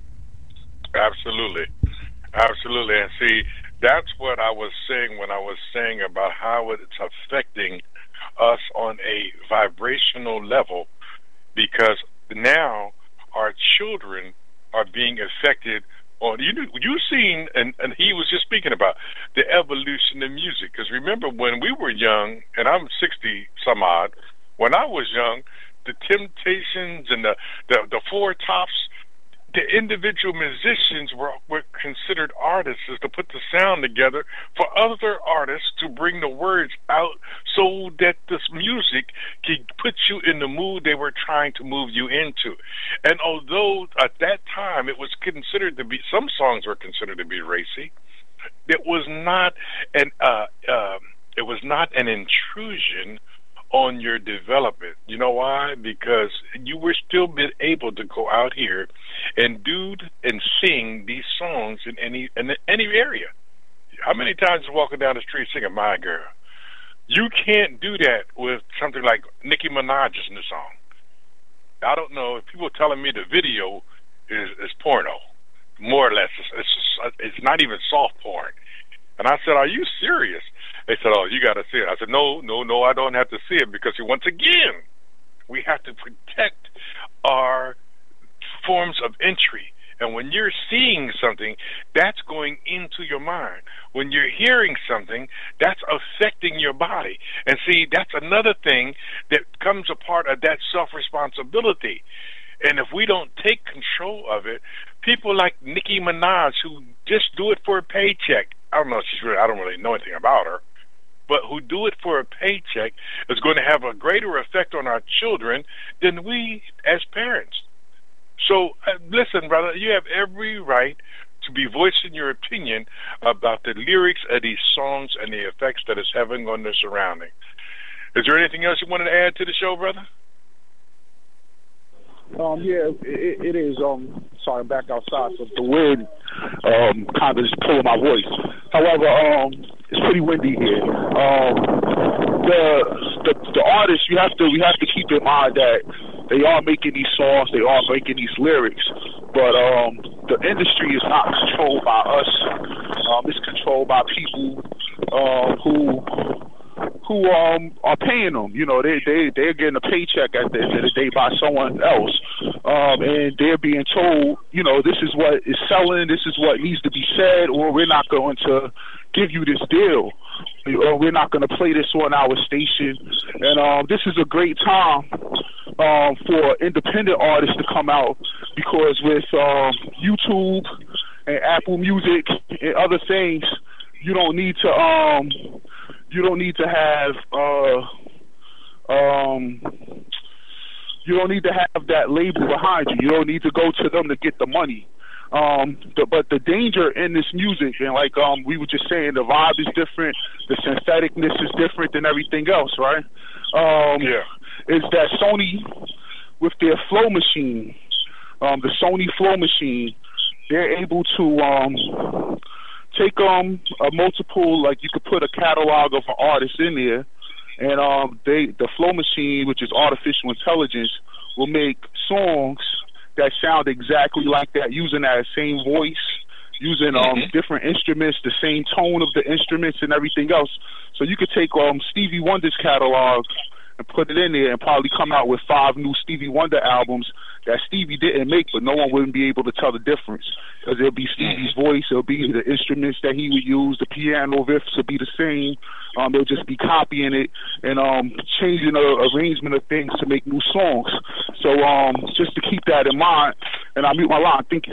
Absolutely, absolutely. And see, that's what I was saying when I was saying about how it's affecting us on a vibrational level, because now our children are being affected on, you you seen, and, and he was just speaking about the evolution of music. Because remember, when we were young, and I'm sixty some odd, when I was young, the Temptations and the, the, the Four Tops, the individual musicians were, were considered artists, is to put the sound together for other artists to bring the words out so that this music can put you in the mood they were trying to move you into. And although at that time it was considered to be, some songs were considered to be racy, it was not an uh, um, it was not an intrusion on your development. You know why? Because you were still been able to go out here and do and sing these songs in any in any area. How many times you walking down the street singing "My Girl"? You can't do that with something like Nicki Minaj's new song. I don't know if people are telling me the video is, is porno, more or less. It's, it's it's not even soft porn. And I said, "Are you serious?" They said, "Oh, you got to see it." I said, "No, no, no, I don't have to see it, because once again, we have to protect our forms of entry. And when you're seeing something, that's going into your mind. When you're hearing something, that's affecting your body. And see, that's another thing that comes a part of that self-responsibility. And if we don't take control of it, people like Nicki Minaj, who just do it for a paycheck, I don't know if she's really, I don't really know anything about her, but who do it for a paycheck, is going to have a greater effect on our children than we as parents. So, uh, listen, brother, you have every right to be voicing your opinion about the lyrics of these songs and the effects that it's having on their surrounding. Is there anything else you wanted to add to the show, brother? Um, yeah, it, it is. Um, sorry, I'm back outside, so the wind um, kind of is pulling my voice. However, um, it's pretty windy here. Um, the, the the artists, you have to we have to keep in mind that they are making these songs, they are making these lyrics, but um, the industry is not controlled by us. Um, it's controlled by people uh, who. who um are paying them. You know, they, they, they're getting a paycheck at the end of the day by someone else. Um, and they're being told, you know, this is what is selling, this is what needs to be said, or we're not going to give you this deal, or we're not going to play this on our station. And um, this is a great time um, for independent artists to come out, because with um, YouTube and Apple Music and other things, you don't need to um you don't need to have uh um you don't need to have that label behind you. You don't need to go to them to get the money. Um the, but the danger in this music, and like um we were just saying, the vibe is different, the syntheticness is different than everything else, right? Um yeah. Is that Sony with their flow machine, um the Sony flow machine, they're able to um take um a multiple, like you could put a catalog of an artist in there, and um they the flow machine, which is artificial intelligence, will make songs that sound exactly like that, using that same voice, using um mm-hmm. different instruments, the same tone of the instruments and everything else. So you could take um Stevie Wonder's catalog and put it in there and probably come out with five new Stevie Wonder albums that Stevie didn't make, but no one wouldn't be able to tell the difference because it'll be Stevie's voice, it'll be the instruments that he would use, the piano riffs will be the same. Um, they'll just be copying it and um, changing the arrangement of things to make new songs. So um, just to keep that in mind, and I mute my line. Thank you.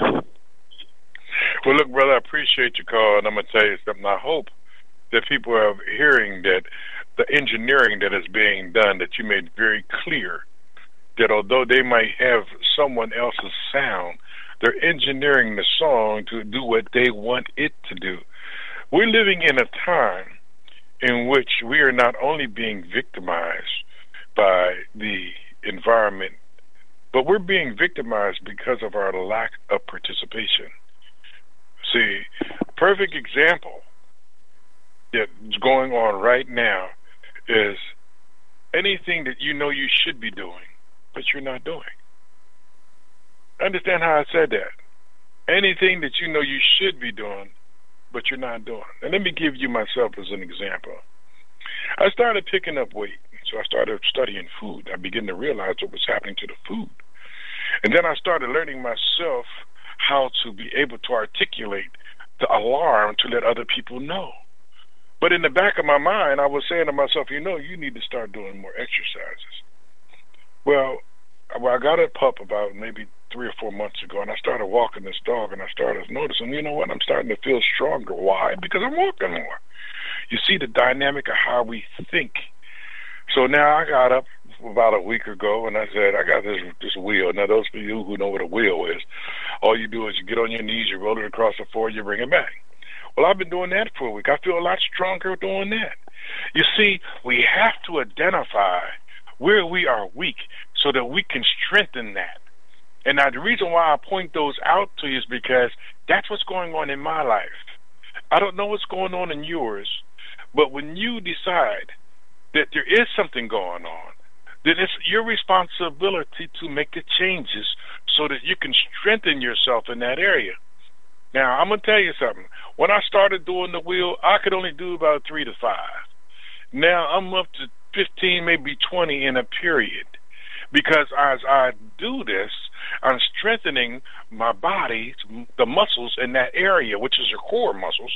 Well, look, brother, I appreciate your call, and I'm going to tell you something. I hope that people are hearing that the engineering that is being done, that you made very clear, that although they might have someone else's sound, they're engineering the song to do what they want it to do. We're living in a time in which we are not only being victimized by the environment, but we're being victimized because of our lack of participation. See, perfect example that's going on right now is anything that you know you should be doing, but you're not doing. Understand how I said that? Anything that you know you should be doing, but you're not doing. And let me give you myself as an example. I started picking up weight, so I started studying food. I began to realize what was happening to the food. And then I started learning myself how to be able to articulate the alarm to let other people know. But in the back of my mind, I was saying to myself, you know, you need to start doing more exercises. Well, I got a pup about maybe three or four months ago, and I started walking this dog, and I started noticing, you know what, I'm starting to feel stronger. Why? Because I'm walking more. You see the dynamic of how we think. So now I got up about a week ago, and I said, I got this this wheel. Now, those of you who know what a wheel is, all you do is you get on your knees, you roll it across the floor, you bring it back. Well, I've been doing that for a week. I feel a lot stronger doing that. You see, we have to identify where we are weak so that we can strengthen that. And now the reason why I point those out to you is because that's what's going on in my life. I don't know what's going on in yours, but when you decide that there is something going on, then it's your responsibility to make the changes so that you can strengthen yourself in that area. Now, I'm going to tell you something. When I started doing the wheel, I could only do about three to five. Now, I'm up to fifteen, maybe twenty in a period. Because as I do this, I'm strengthening my body, the muscles in that area, which is your core muscles,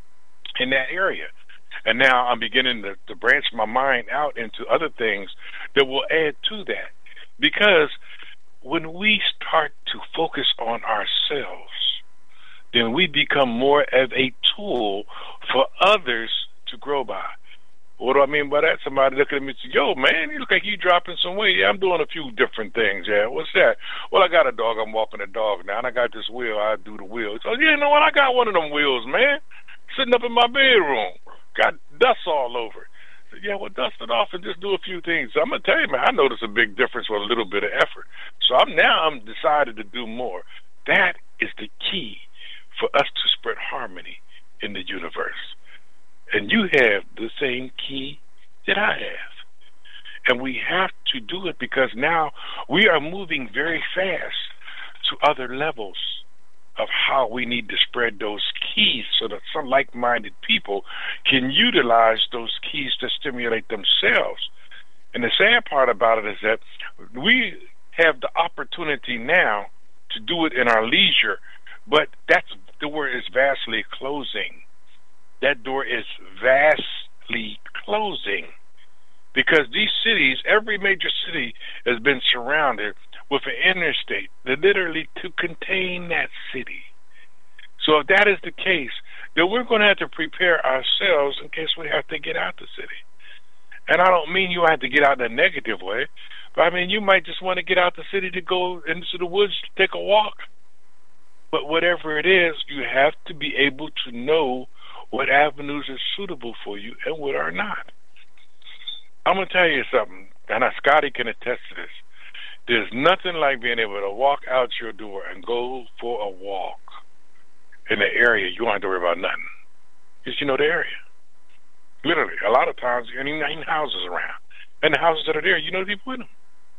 in that area. And now I'm beginning to, to branch my mind out into other things that will add to that. Because when we start to focus on ourselves, then we become more of a tool for others to grow by. What do I mean by that? Somebody looking at me and say, yo, man, you look like you dropping some weight. Yeah, I'm doing a few different things. Yeah, what's that? Well, I got a dog. I'm walking a dog now, and I got this wheel. I do the wheel. So, yeah, you know what? I got one of them wheels, man, sitting up in my bedroom. Got dust all over. So, yeah, well, dust it off and just do a few things. So I'm going to tell you, man, I notice a big difference with a little bit of effort. So I'm now I'm decided to do more. That is the key for us to spread harmony in the universe. And you have the same key that I have. And we have to do it because now we are moving very fast to other levels of how we need to spread those keys so that some like-minded people can utilize those keys to stimulate themselves. And the sad part about it is that we have the opportunity now to do it in our leisure, but that's the door is vastly closing. That door is vastly closing because these cities, every major city has been surrounded with an interstate that literally to contain that city. So if that is the case, then we're going to have to prepare ourselves in case we have to get out the city. And I don't mean you have to get out in a negative way, but I mean you might just want to get out the city to go into the woods to take a walk. But whatever it is, you have to be able to know what avenues are suitable for you and what are not. I'm going to tell you something, and Scotty can attest to this. There's nothing like being able to walk out your door and go for a walk in the area. You don't have to worry about nothing. Because you know the area. Literally, a lot of times, there ain't even houses around. And the houses that are there, you know the people in them.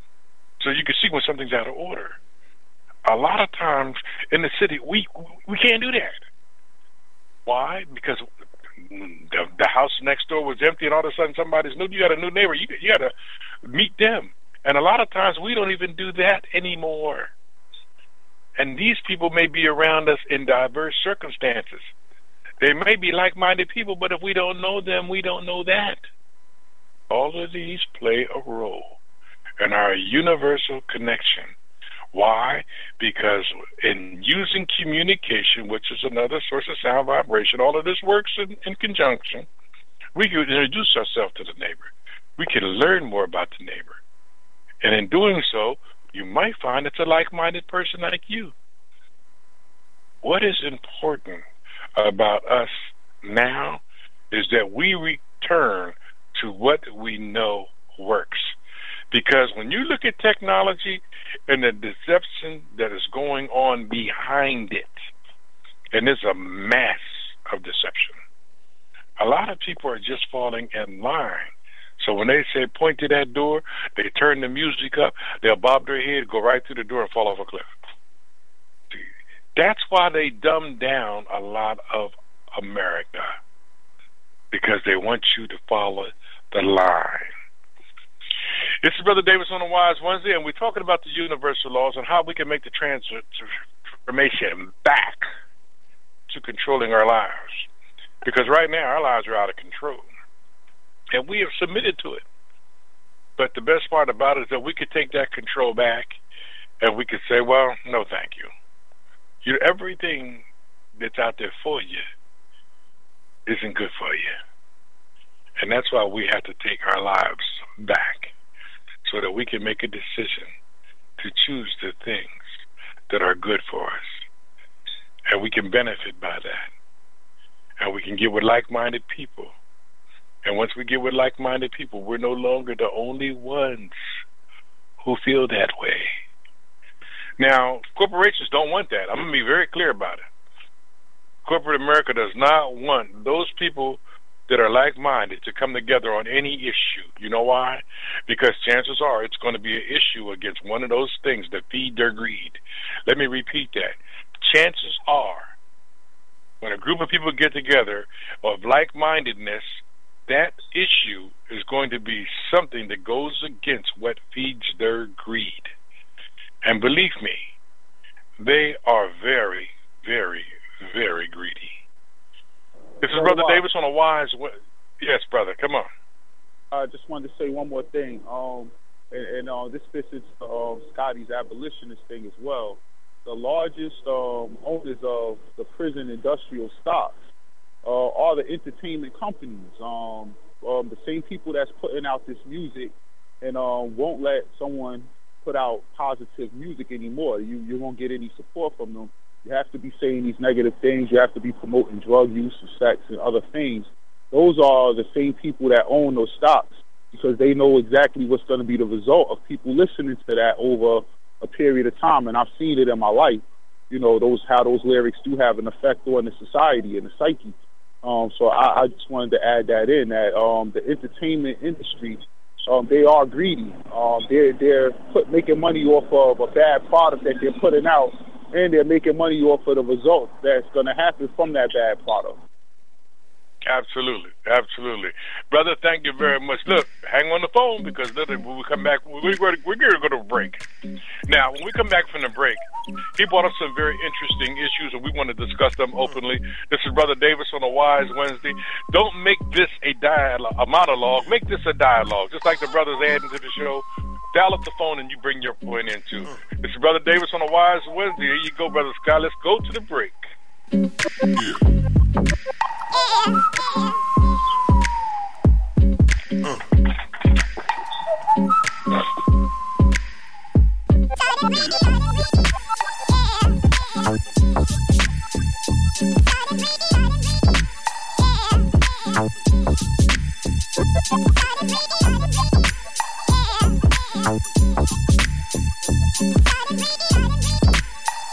So you can see when something's out of order. A lot of times in the city, we we can't do that. Why? Because the, the house next door was empty, and all of a sudden somebody's new. You got a new neighbor. You you got to meet them. And a lot of times we don't even do that anymore. And these people may be around us in diverse circumstances. They may be like-minded people, but if we don't know them, we don't know that. All of these play a role in our universal connection. Why? Because in using communication, which is another source of sound vibration, all of this works in, in conjunction. We can introduce ourselves to the neighbor. We can learn more about the neighbor. And in doing so, you might find it's a like-minded person like you. What is important about us now is that we return to what we know works. Because when you look at technology and the deception that is going on behind it, and there's a mass of deception, a lot of people are just falling in line. So when they say point to that door, they turn the music up, they'll bob their head, go right through the door, and fall off a cliff. That's why they dumb down a lot of America, because they want you to follow the line. This is Brother Davis on the Wise Wednesday, and we're talking about the universal laws and how we can make the transformation back to controlling our lives. Because right now, our lives are out of control, and we have submitted to it. But the best part about it is that we could take that control back, and we could say, well, no, thank you. You know, everything that's out there for you isn't good for you. And that's why we have to take our lives back, so that we can make a decision to choose the things that are good for us. And we can benefit by that. And we can get with like-minded people. And once we get with like-minded people, we're no longer the only ones who feel that way. Now, corporations don't want that. I'm going to be very clear about it. Corporate America does not want those people that are like-minded to come together on any issue. You know why? Because chances are it's going to be an issue against one of those things that feed their greed. Let me repeat that. Chances are, when a group of people get together of like-mindedness, that issue is going to be something that goes against what feeds their greed. And believe me, they are very, very, very greedy. This is Brother Davis on a Wise. Yes, brother, come on. I just wanted to say one more thing. Um, and and uh, this fits into uh, Scotty's abolitionist thing as well. The largest um, owners of the prison industrial stocks uh, are the entertainment companies. Um, um, the same people that's putting out this music and uh, won't let someone put out positive music anymore. You you won't get any support from them. You have to be saying these negative things. You have to be promoting drug use and sex and other things. Those are the same people that own those stocks, because they know exactly what's going to be the result of people listening to that over a period of time. And I've seen it in my life, you know, those how those lyrics do have an effect on the society and the psyche. Um, so I, I just wanted to add that in, that um, the entertainment industry, um, they are greedy. Um, they're they're put, making money off of a bad product that they're putting out, and they're making money off of the results that's going to happen from that bad product. Absolutely, absolutely. Brother, thank you very much. Look, hang on the phone, because literally when we come back, we're going to, we're going to go to a break. Now, when we come back from the break, he brought up some very interesting issues, and we want to discuss them openly. This is Brother Davis on a Wise Wednesday. Don't make this a dialogue, a monologue. Make this a dialogue, just like the brothers adding to the show. Dial up the phone and you bring your point in, too. This is Brother Davis on a Wise Wednesday. Here you go, Brother Scott. Let's go to the break. Yeah.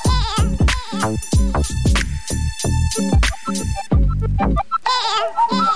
Yeah.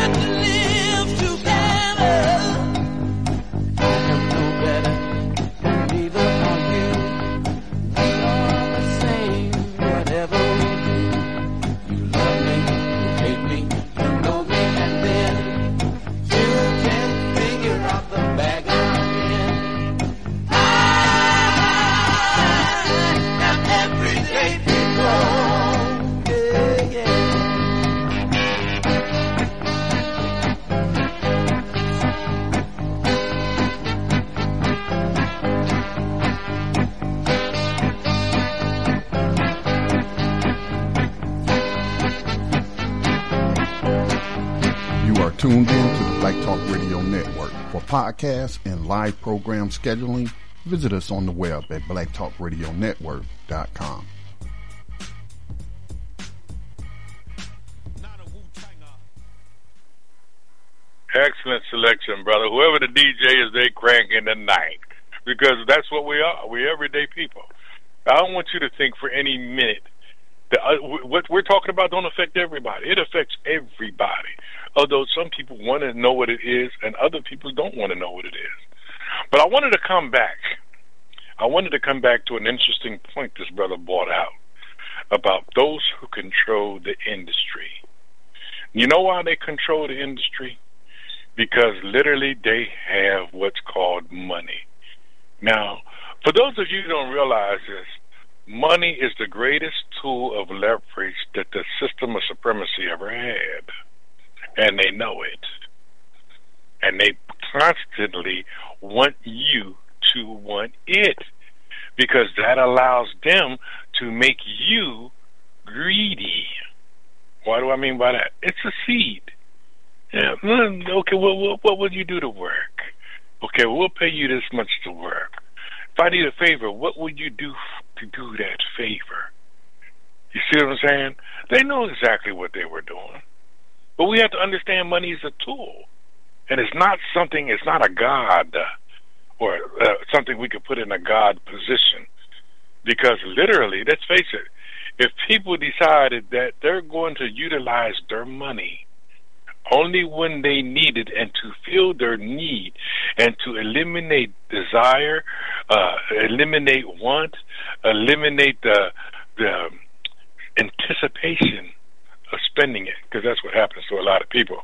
Tuned in to the Black Talk Radio Network. For podcasts and live program scheduling, visit us on the web at black talk radio network dot com. Excellent selection, brother. Whoever the D J is, they crank in the night, because that's what we are. We're everyday people. I don't want you to think for any minute that uh, what we're talking about don't affect everybody. It affects everybody. Although some people want to know what it is and other people don't want to know what it is. But I wanted to come back. I wanted to come back to an interesting point this brother brought out about those who control the industry. You know why they control the industry? Because literally they have what's called money. Now, for those of you who don't realize this, money is the greatest tool of leverage that the system of supremacy ever had. And they know it. And they constantly want you to want it, because that allows them to make you greedy. What do I mean by that? It's a seed. Yeah. Okay, well, what, what would you do to work? Okay, well, we'll pay you this much to work. If I need a favor, what would you do to do that favor? You see what I'm saying? They know exactly what they were doing. But we have to understand money is a tool. And it's not something, it's not a god uh, or uh, something we could put in a god position. Because literally, let's face it, if people decided that they're going to utilize their money only when they need it and to fill their need and to eliminate desire, uh, eliminate want, eliminate the, the anticipation of spending it, because that's what happens to a lot of people.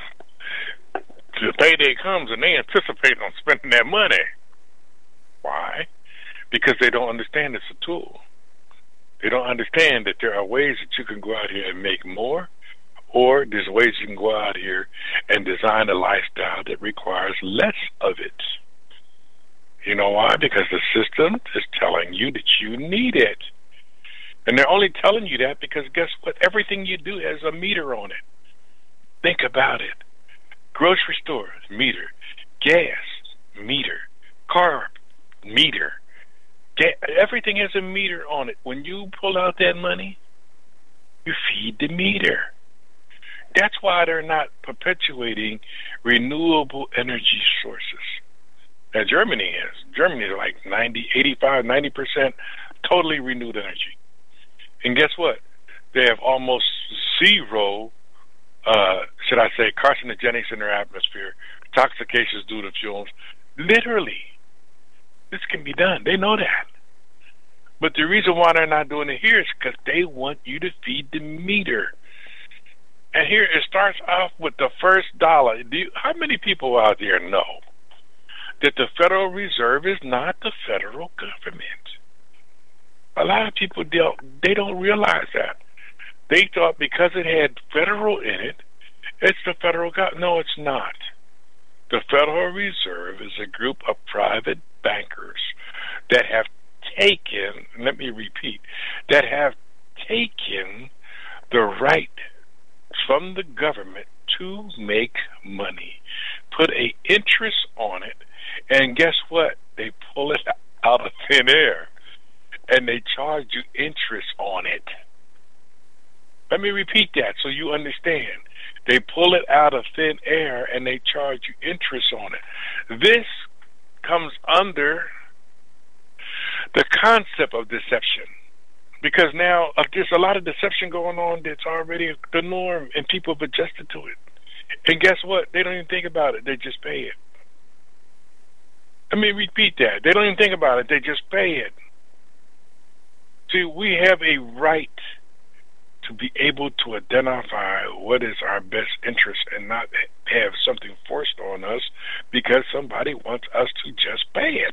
The payday comes and they anticipate on spending that money. Why? Because they don't understand it's a tool. They don't understand that there are ways that you can go out here and make more, or there's ways you can go out here and design a lifestyle that requires less of it. You know why? Because the system is telling you that you need it. And they're only telling you that because guess what? Everything you do has a meter on it. Think about it. Grocery store, meter. Gas, meter. Car, meter. Ga- everything has a meter on it. When you pull out that money, you feed the meter. That's why they're not perpetuating renewable energy sources. Now, Germany is. Germany is like ninety, eighty-five, ninety percent totally renewed energy. And guess what? They have almost zero, uh, should I say, carcinogenics in their atmosphere, toxications due to fumes. Literally, this can be done. They know that. But the reason why they're not doing it here is because they want you to feed the meter. And here it starts off with the first dollar. Do you, how many people out there know that the Federal Reserve is not the federal government? A lot of people don't, they don't realize that. They thought because it had federal in it, it's the federal government. No, it's not. The Federal Reserve is a group of private bankers that have taken, let me repeat, that have taken the right from the government to make money, put a interest on it, and guess what? They pull it out of thin air. And they charge you interest on it. Let me repeat that so you understand. They pull it out of thin air and they charge you interest on it. This comes under the concept of deception. Because now uh, there's a lot of deception going on that's already the norm and people have adjusted to it. And guess what? They don't even think about it. They just pay it. Let me repeat that. They don't even think about it. They just pay it. See, we have a right to be able to identify what is our best interest and not have something forced on us because somebody wants us to just pay it.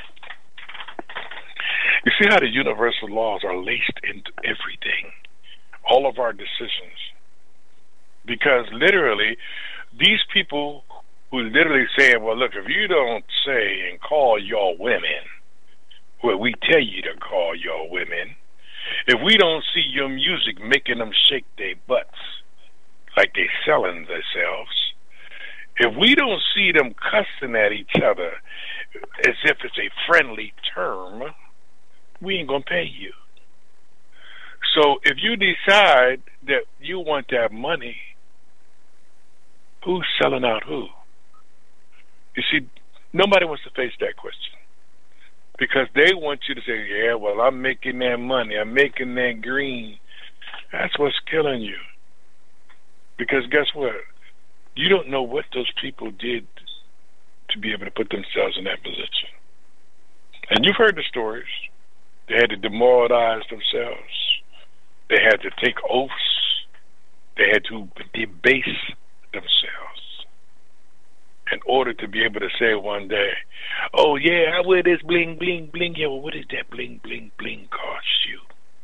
You see how the universal laws are laced into everything, all of our decisions. Because literally, these people who literally saying, well, look, if you don't say and call your women what we tell you to call your women, if we don't see your music making them shake their butts like they selling themselves, if we don't see them cussing at each other as if it's a friendly term, we ain't going to pay you. So if you decide that you want that money, who's selling out who? You see, nobody wants to face that question because they want you to say, yeah, well, I'm making that money. I'm making that green. That's what's killing you. Because guess what? You don't know what those people did to be able to put themselves in that position. And you've heard the stories. They had to demoralize themselves. They had to take oaths. They had to debase themselves in order to be able to say one day, oh, yeah, I wear this bling, bling, bling. Yeah, well, what does that bling, bling, bling cost you?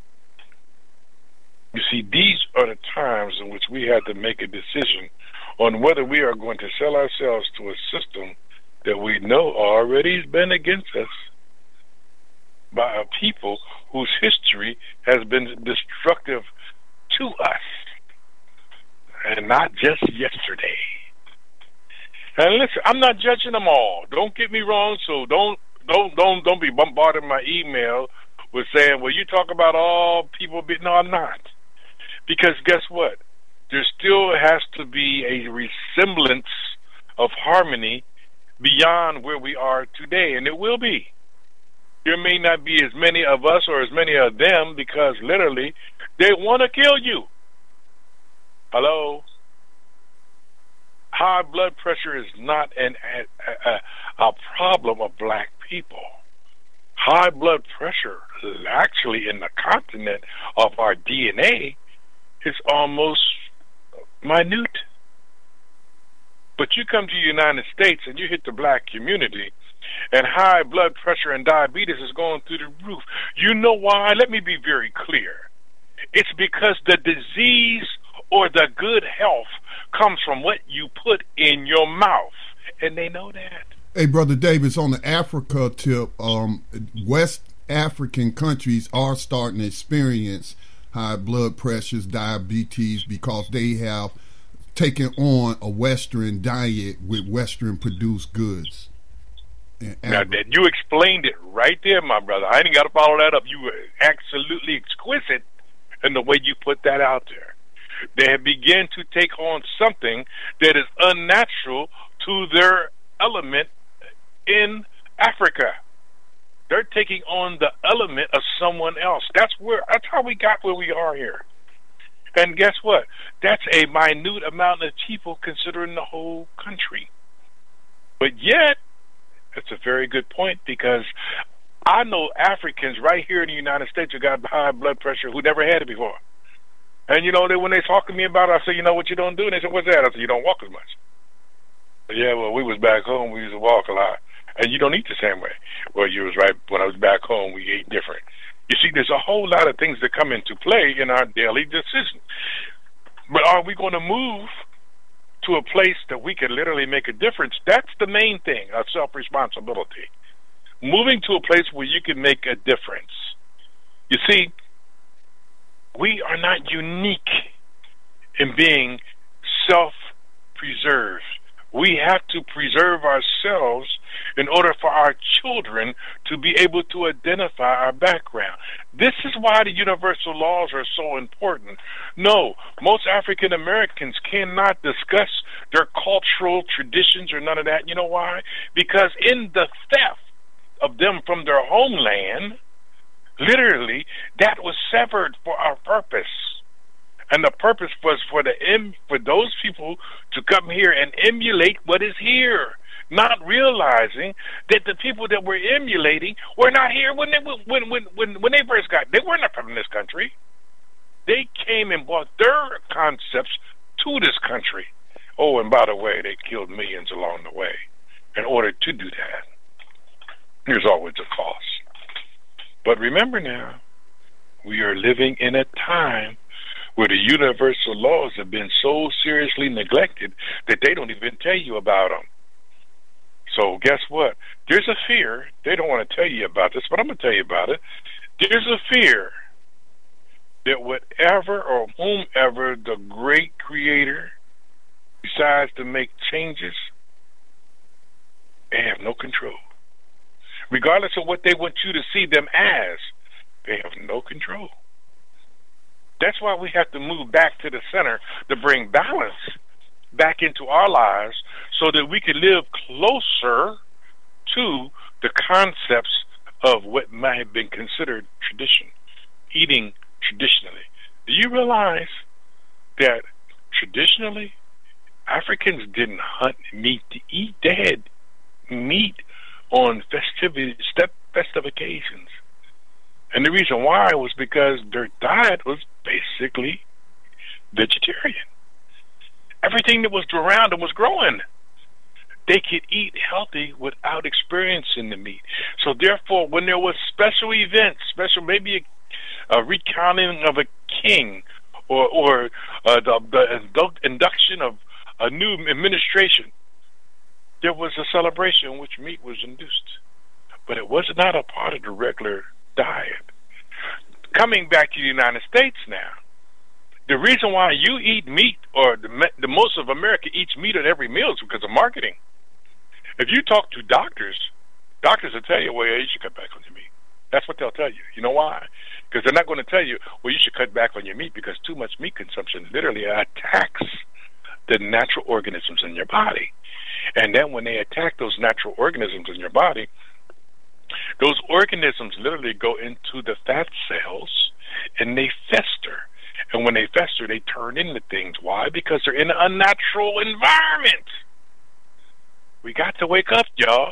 You see, these are the times in which we have to make a decision on whether we are going to sell ourselves to a system that we know already has been against us by a people whose history has been destructive to us, and not just yesterday. And listen, I'm not judging them all. Don't get me wrong. So don't don't don't don't be bombarding my email with saying, "Well, you talk about all people." Be no, I'm not, because guess what? There still has to be a resemblance of harmony beyond where we are today, and it will be. There may not be as many of us or as many of them because literally they want to kill you. Hello? High blood pressure is not an, a, a, a problem of black people. High blood pressure, actually in the continent of our D N A, is almost minute. But you come to the United States and you hit the black community, and high blood pressure and diabetes is going through the roof. You know why? Let me be very clear. It's because the disease or the good health comes from what you put in your mouth, and they know that. Hey, Brother Davis, on the Africa tip, um, West African countries are starting to experience high blood pressures, diabetes, because they have taken on a Western diet with Western-produced goods. Now, that you explained it right there, my brother. I ain't got to follow that up. You were absolutely exquisite in the way you put that out there. They have begun to take on something that is unnatural to their element in Africa. They're taking on the element of someone else. That's where. That's how we got where we are here. And guess what? That's a minute amount of people considering the whole country. But yet, that's a very good point, because I know Africans right here in the United States who got high blood pressure who never had it before. And, you know, they, when they talk to me about it, I say, you know what you don't do? And they say, what's that? I say, you don't walk as much. Yeah, well, we was back home. We used to walk a lot. And you don't eat the same way. Well, you was right. When I was back home, we ate different. You see, there's a whole lot of things that come into play in our daily decision. But are we going to move to a place that we can literally make a difference? That's the main thing, of self-responsibility. Moving to a place where you can make a difference. You see, we are not unique in being self-preserved. We have to preserve ourselves in order for our children to be able to identify our background. This is why the universal laws are so important. No, most African Americans cannot discuss their cultural traditions or none of that. You know why? Because in the theft of them from their homeland, literally, that was severed for our purpose. And the purpose was for the em- for those people to come here and emulate what is here, not realizing that the people that were emulating were not here when they when when when when they first got. They were not from this country. They came and brought their concepts to this country. Oh, and by the way, they killed millions along the way. In order to do that, there's always a cost. But remember now, we are living in a time where the universal laws have been so seriously neglected that they don't even tell you about them. So guess what? There's a fear. They don't want to tell you about this, but I'm going to tell you about it. There's a fear that whatever or whomever the great creator decides to make changes, they have no control. Regardless of what they want you to see them as, they have no control. That's why we have to move back to the center to bring balance back into our lives so that we can live closer to the concepts of what might have been considered tradition, eating traditionally. Do you realize that traditionally Africans didn't hunt meat to eat? They had meat on festivity, step, festive occasions. And the reason why was because their diet was basically vegetarian. Everything that was around them was growing. They could eat healthy without experiencing the meat. So therefore, when there was special events, special maybe a, a recounting of a king or, or uh, the, the induction of a new administration, there was a celebration in which meat was induced. But it was not a part of the regular diet. Coming back to the United States now, the reason why you eat meat, or the, the most of America eats meat at every meal, is because of marketing. If you talk to doctors, doctors will tell you, well, yeah, you should cut back on your meat. That's what they'll tell you. You know why? Because they're not going to tell you, well, you should cut back on your meat, because too much meat consumption literally attacks the natural organisms in your body. And then when they attack those natural organisms in your body, those organisms literally go into the fat cells and they fester. And when they fester, they turn into things. Why? Because they're in an unnatural environment. We got to wake up, y'all.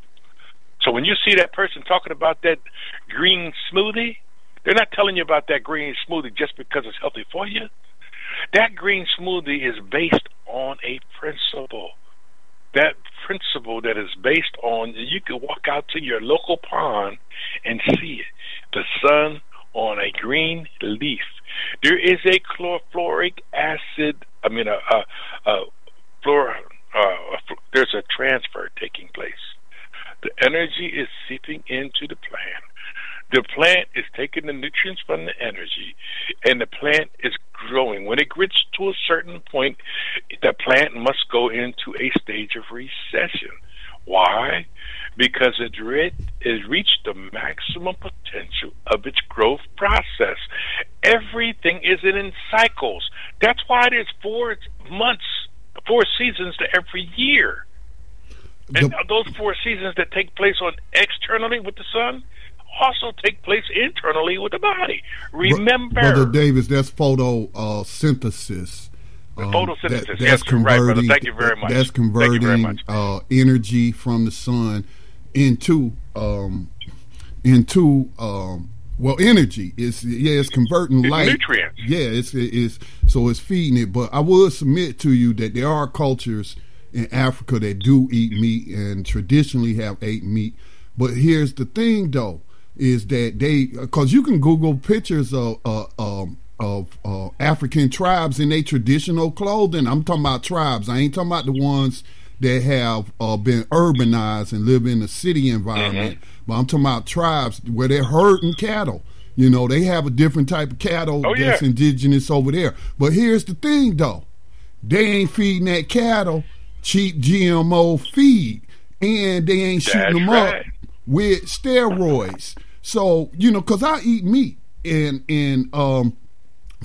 So when you see that person talking about that green smoothie, they're not telling you about that green smoothie just because it's healthy for you. That green smoothie is based on a principle. That principle that is based on, you can walk out to your local pond and see it. The sun on a green leaf. There is a chlorfluoric acid, I mean, a, a, a fluor, uh, a, there's a transfer taking place. The energy is seeping into the plant. The plant is taking the nutrients from the energy, and the plant is growing. When it gets to a certain point, the plant must go into a stage of recession. Why? Because it re- it reached the maximum potential of its growth process. Everything is in cycles. That's why there's four months, four seasons to every year. And the, those four seasons that take place on externally with the sun also take place internally with the body. Remember, Brother Davis, that's photosynthesis. Um, photosynthesis. That, that's yes, converting, right, brother. Thank you very much. That's converting very much. Uh, energy from the sun into um, into um, well, energy. It's yeah, it's converting it's light. Nutrients. Yeah, it's it's so it's feeding it. But I would submit to you that there are cultures in Africa that do eat meat and traditionally have ate meat. But here's the thing, though, is that they, because you can Google pictures of uh, um, of uh, African tribes in their traditional clothing. I'm talking about tribes. I ain't talking about the ones that have uh, been urbanized and live in a city environment. Mm-hmm. But I'm talking about tribes where they're herding cattle. You know, they have a different type of cattle oh, that's yeah. indigenous over there. But here's the thing, though. They ain't feeding that cattle cheap G M O feed, and they ain't shooting that's them right. up with steroids. So, you know, because I eat meat, and and um,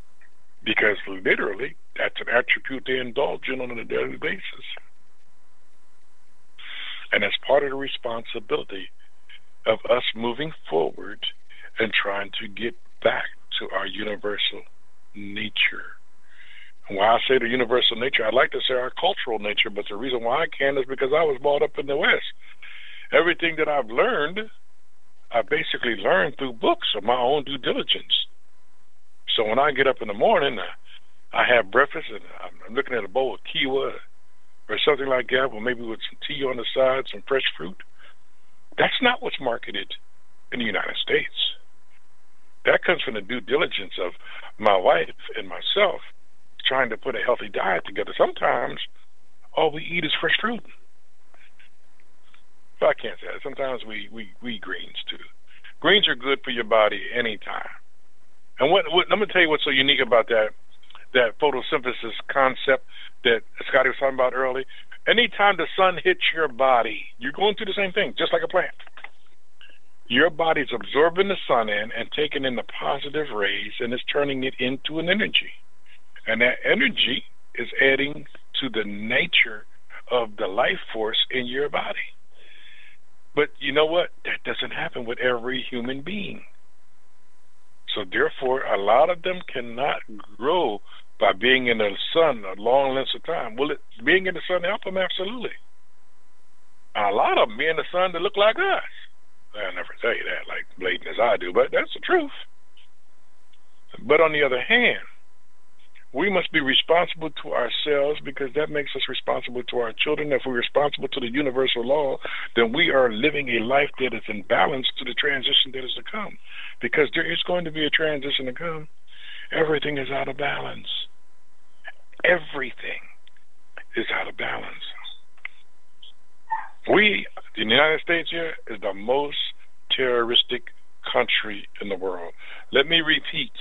because literally that's an attribute they indulge in on a daily basis. And as part of the responsibility of us moving forward and trying to get back to our universal nature. And why I say the universal nature, I'd like to say our cultural nature, but the reason why I can is because I was brought up in the West. Everything that I've learned, I basically learned through books of my own due diligence. So when I get up in the morning, I have breakfast and I'm looking at a bowl of kiwa or something like that, or maybe with some tea on the side, some fresh fruit. That's not what's marketed in the United States. That comes from the due diligence of my wife and myself trying to put a healthy diet together. Sometimes all we eat is fresh fruit. But I can't say that. Sometimes we, we, we eat greens too. Greens are good for your body anytime. And what, what I'm going to tell you what's so unique about that, that photosynthesis concept that Scotty was talking about earlier. Anytime the sun hits your body, you're going through the same thing, just like a plant. Your body's absorbing the sun in and taking in the positive rays, and it's turning it into an energy. And that energy is adding to the nature of the life force in your body. But you know what? That doesn't happen with every human being. So therefore, a lot of them cannot grow by being in the sun a long lengths of time. Will it being in the sun help them? Absolutely. And a lot of them be in the sun that look like us. I'll never tell you that like blatant as I do, but that's the truth. But on the other hand, we must be responsible to ourselves because that makes us responsible to our children. If we're responsible to the universal law, then we are living a life that is in balance to the transition that is to come. Because there is going to be a transition to come. Everything is out of balance. Everything is out of balance. We, the United States here, is the most terroristic country in the world. Let me repeat.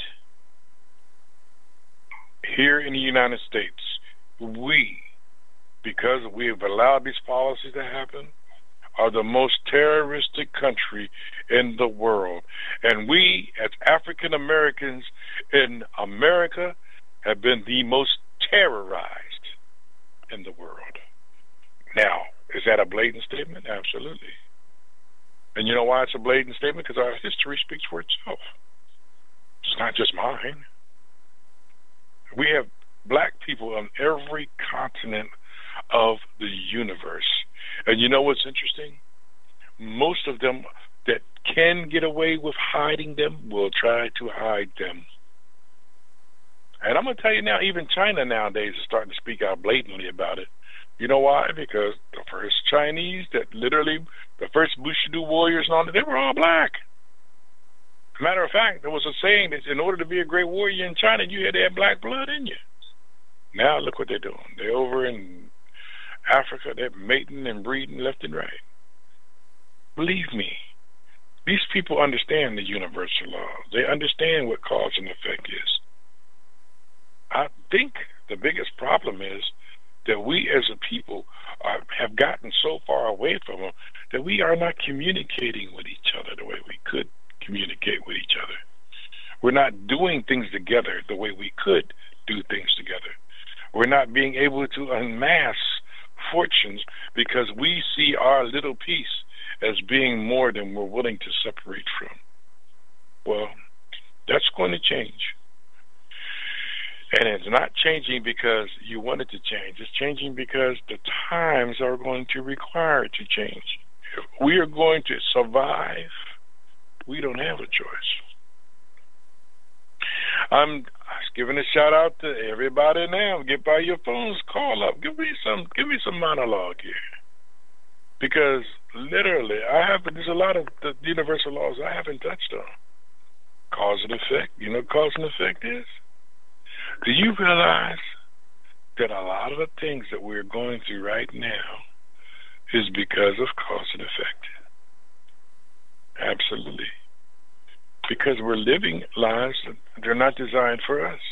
Here in the United States, we, because we have allowed these policies to happen, are the most terroristic country in the world. And we, as African Americans in America, have been the most terrorized in the world. Now, is that a blatant statement? Absolutely. And you know why it's a blatant statement? Because our history speaks for itself. It's not just mine. We have black people on every continent of the universe. And you know what's interesting? Most of them that can get away with hiding them will try to hide them. And I'm going to tell you now, even China nowadays is starting to speak out blatantly about it. You know why? Because the first Chinese that literally, the first Bushido warriors and all that, they were all black. Matter of fact, there was a saying that in order to be a great warrior in China, you had to have black blood in you. Now look what they're doing. They're over in Africa. They're mating and breeding left and right. Believe me, these people understand the universal laws. They understand what cause and effect is. I think the biggest problem is that we as a people are, have gotten so far away from them that we are not communicating with each other the way we could communicate with each other. We're not doing things together the way we could do things together. We're not being able to unmask fortunes because we see our little piece as being more than we're willing to separate from. Well, that's going to change. And it's not changing because you want it to change. It's changing because the times are going to require it to change. If we are going to survive, we don't have a choice. I'm giving a shout out to everybody now. Get by your phones, call up, give me some, give me some monologue here, because literally, I have. There's a lot of the universal laws I haven't touched on. Cause and effect. You know what cause and effect is? Do you realize that a lot of the things that we're going through right now is because of cause and effect? Absolutely. Because we're living lives that they're not designed for us.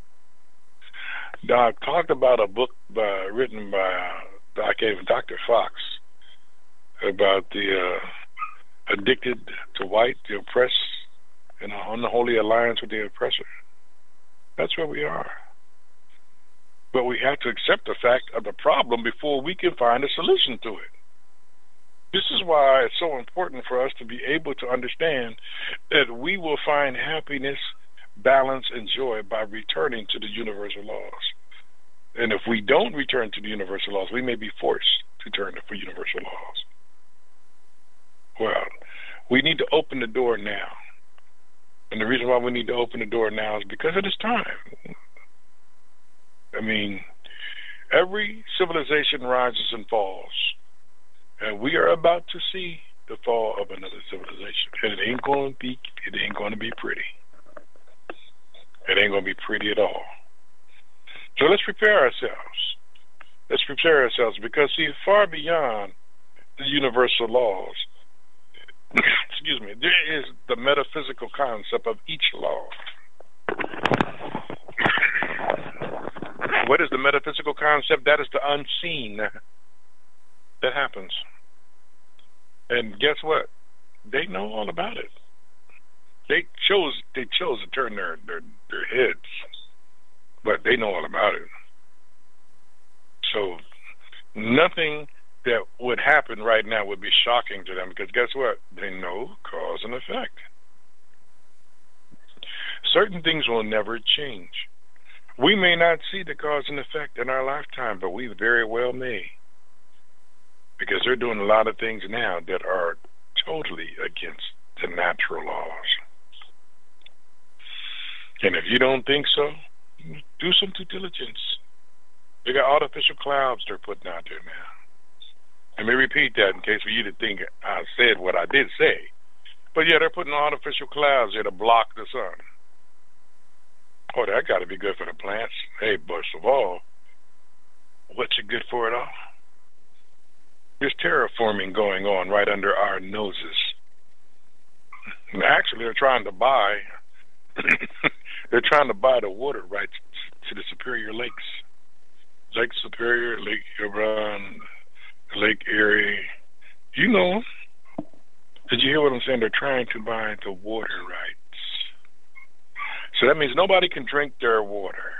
Now, I talked about a book by, written by uh, Doctor Fox about the uh, addicted to white, the oppressed, and an unholy alliance with the oppressor. That's where we are. But we have to accept the fact of the problem before we can find a solution to it. This is why it's so important for us to be able to understand that we will find happiness, balance, and joy by returning to the universal laws. And if we don't return to the universal laws, we may be forced to turn to universal laws. Well, we need to open the door now. And the reason why we need to open the door now is because it is time. I mean, every civilization rises and falls. And we are about to see the fall of another civilization. And it ain't going to be, it ain't going to be pretty. It ain't going to be pretty at all. So let's prepare ourselves. Let's prepare ourselves because, see, far beyond the universal laws, excuse me, there is the metaphysical concept of each law. What is the metaphysical concept? That is the unseen that happens. And guess what? They know all about it. They chose they chose to turn their, their, their heads, but they know all about it. So nothing that would happen right now would be shocking to them because guess what? They know cause and effect. Certain things will never change. We may not see the cause and effect in our lifetime, but we very well may. Because they're doing a lot of things now that are totally against the natural laws. And if you don't think so, do some due diligence. They got artificial clouds they're putting out there now. Let me repeat that in case for you to think I said what I did say. But yeah, they're putting artificial clouds there to block the sun. Oh, that got to be good for the plants. Hey, first of all, what's it good for at all? There's terraforming going on right under our noses. And actually, they're trying to buy, they're trying to buy the water rights to the Superior Lakes. Lake Superior, Lake Huron, Lake Erie. You know, did you hear what I'm saying? They're trying to buy the water rights. So that means nobody can drink their water.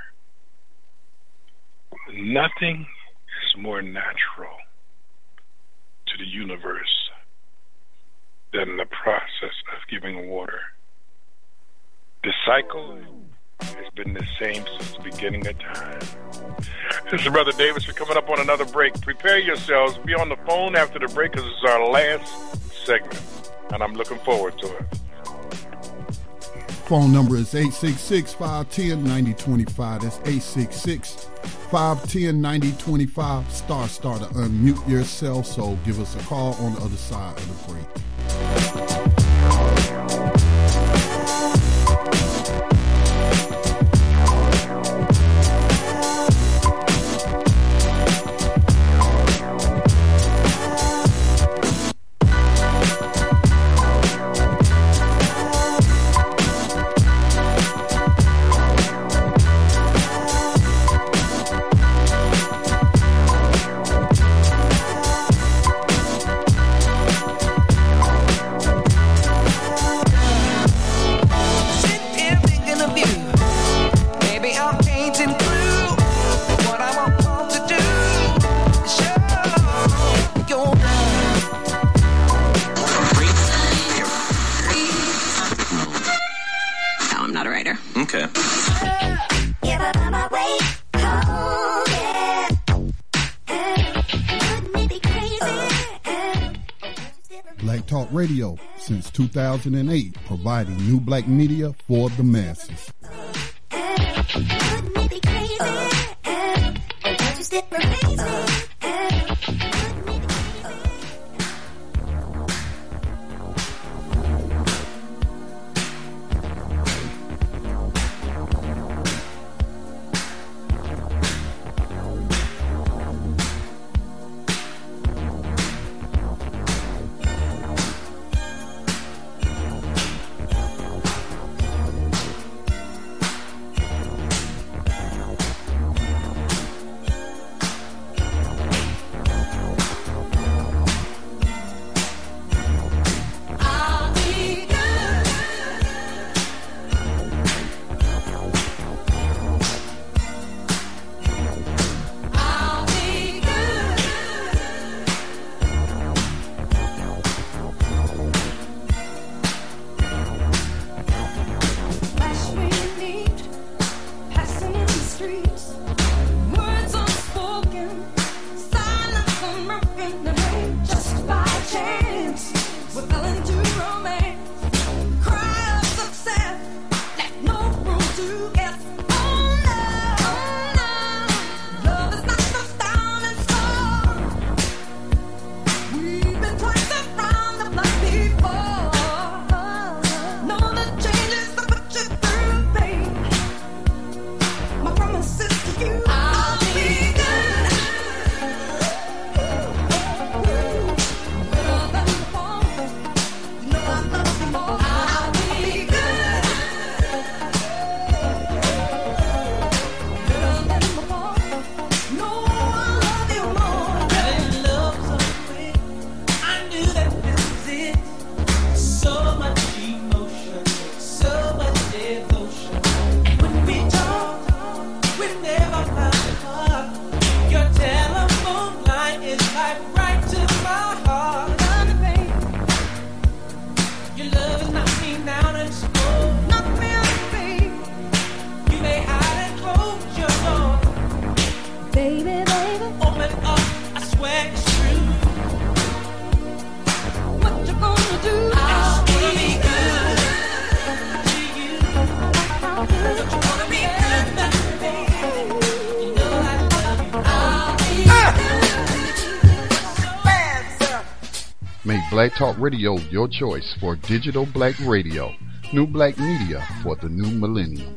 Nothing is more natural to the universe than the process of giving water. The cycle has been the same since the beginning of time. This is Brother Davis. We're coming up on another break. Prepare yourselves. Be on the phone after the break because this is our last segment, and I'm looking forward to it. Phone number is eight six six, five one zero, nine zero two five. That's eight six six, five one zero, nine zero two five. Star star to unmute yourself. So give us a call on the other side of the break. Radio since two thousand eight, providing new black media for the masses. Make Black Talk Radio your choice for digital black radio. New black media for the new millennium.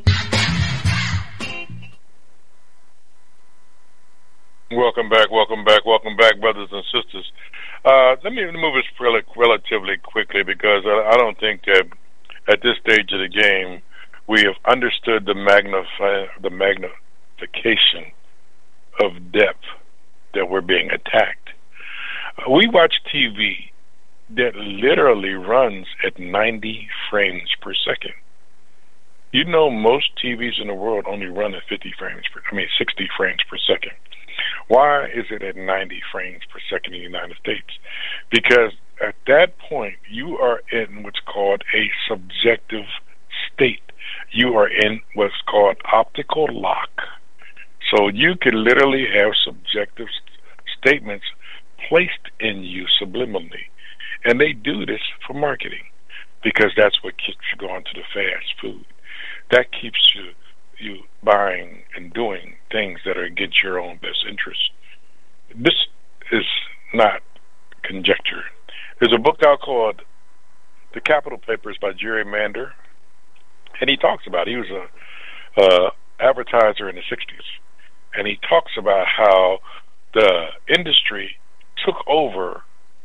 Welcome back, welcome back, welcome back, brothers and sisters. Uh, let me move this rel- relatively quickly because I, I don't think that at this stage of the game we have understood the magnify, the magnification of depth that we're being attacked. Uh, we watch T V that literally runs at ninety frames per second. You know, most T Vs in the world only run at fifty frames per, I mean, sixty frames per second. Why is it at ninety frames per second in the United States? Because at that point, you are in what's called a subjective state. You are in what's called optical lock. So you can literally have subjective st- statements placed in you subliminally. And they do this for marketing because that's what keeps you going to the fast food. That keeps you you buying and doing things that are against your own best interest. This is not conjecture. There's a book out called The Capitol Papers by Jerry Mander, and he talks about, he was a uh, advertiser in the sixties, and he talks about how the industry took over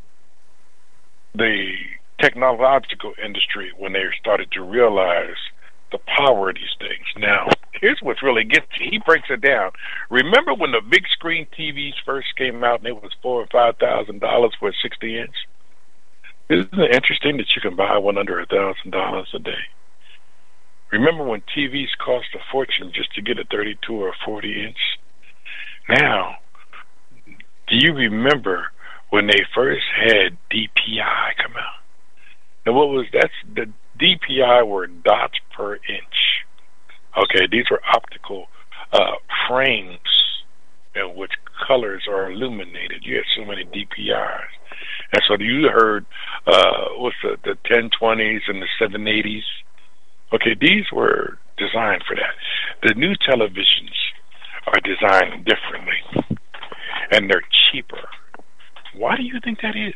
the technological industry when they started to realize the power of these things. Now, here's what's really gets you. He breaks it down. Remember when the big screen T Vs first came out and it was four or five thousand dollars for a sixty inch? Isn't it interesting that you can buy one under a thousand dollars a day? Remember when T Vs cost a fortune just to get a thirty-two or a forty inch? Now, do you remember when they first had D P I come out? And what was that's the D P I were dots per inch. Okay, these were optical uh, frames in which colors are illuminated. You had so many D P Is. And so you heard, uh, what's the, the ten twenties and the seven eighties? Okay, these were designed for that. The new televisions are designed differently, and they're cheaper. Why do you think that is?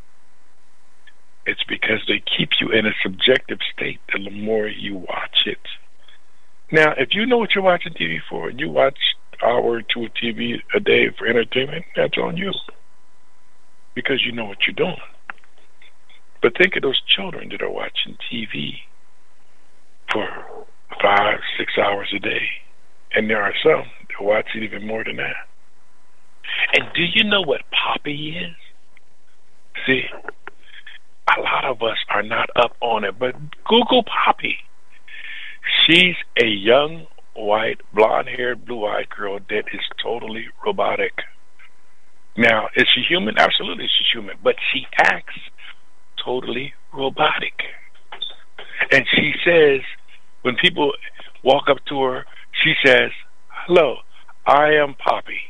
It's because they keep you in a subjective state the more you watch it. Now, if you know what you're watching T V for, and you watch an hour or two of T V a day for entertainment, that's on you. Because you know what you're doing. But think of those children that are watching T V for five, six hours a day. And there are some that watch it even more than that. And do you know what Poppy is? See, a lot of us are not up on it, but Google Poppy. She's a young, white, blonde-haired, blue-eyed girl that is totally robotic. Now, is she human? Absolutely, she's human, but she acts totally robotic. And she says, when people walk up to her, she says, "Hello, I am Poppy.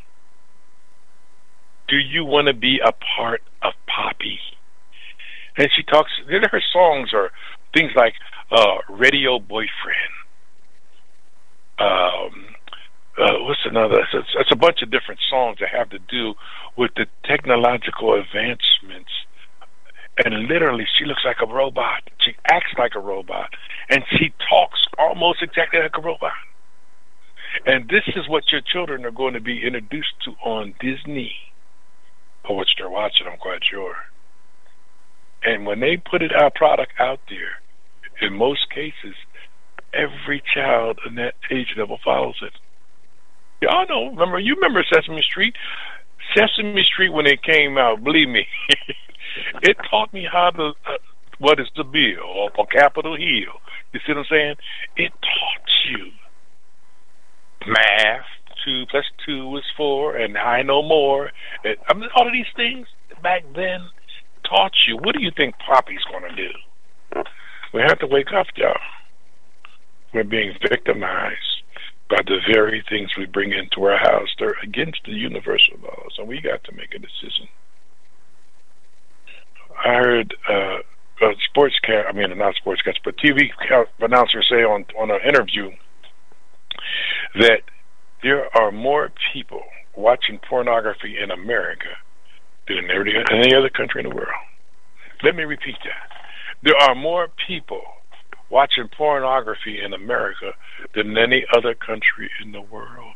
Do you want to be a part of Poppy?" And she talks, her songs are things like uh, Radio Boyfriend. Um, uh, what's another? It's, it's a bunch of different songs that have to do with the technological advancements. And literally, she looks like a robot. She acts like a robot. And she talks almost exactly like a robot. And this is what your children are going to be introduced to on Disney. Or which they're watching, I'm quite sure. And when they put it our product out there, in most cases, every child in that age level follows it. Y'all know, remember, you remember Sesame Street? Sesame Street, when it came out, believe me, it taught me how to, uh, what is the bill, or for Capitol Hill. You see what I'm saying? It taught you math. Two plus two is four, and I know more. It, I mean, all of these things back then taught you. What do you think Poppy's going to do? We have to wake up, y'all. We're being victimized by the very things we bring into our house. They're against the universal laws, and we got to make a decision. I heard uh, a sportscast, I mean, not sportscast, but T V announcer say on, on an interview that there are more people watching pornography in America than in every, any other country in the world. Let me repeat that. There are more people watching pornography in America than any other country in the world.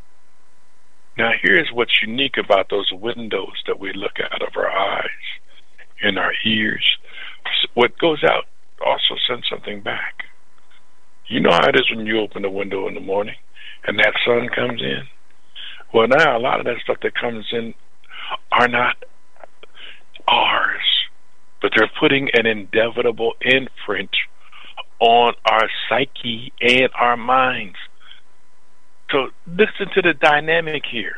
Now, here's what's unique about those windows that we look out of our eyes and our ears. What goes out also sends something back. You know how it is when you open the window in the morning and that sun comes in? Well, now a lot of that stuff that comes in are not ours, but they're putting an inevitable imprint on our psyche and our minds. So listen to the dynamic here.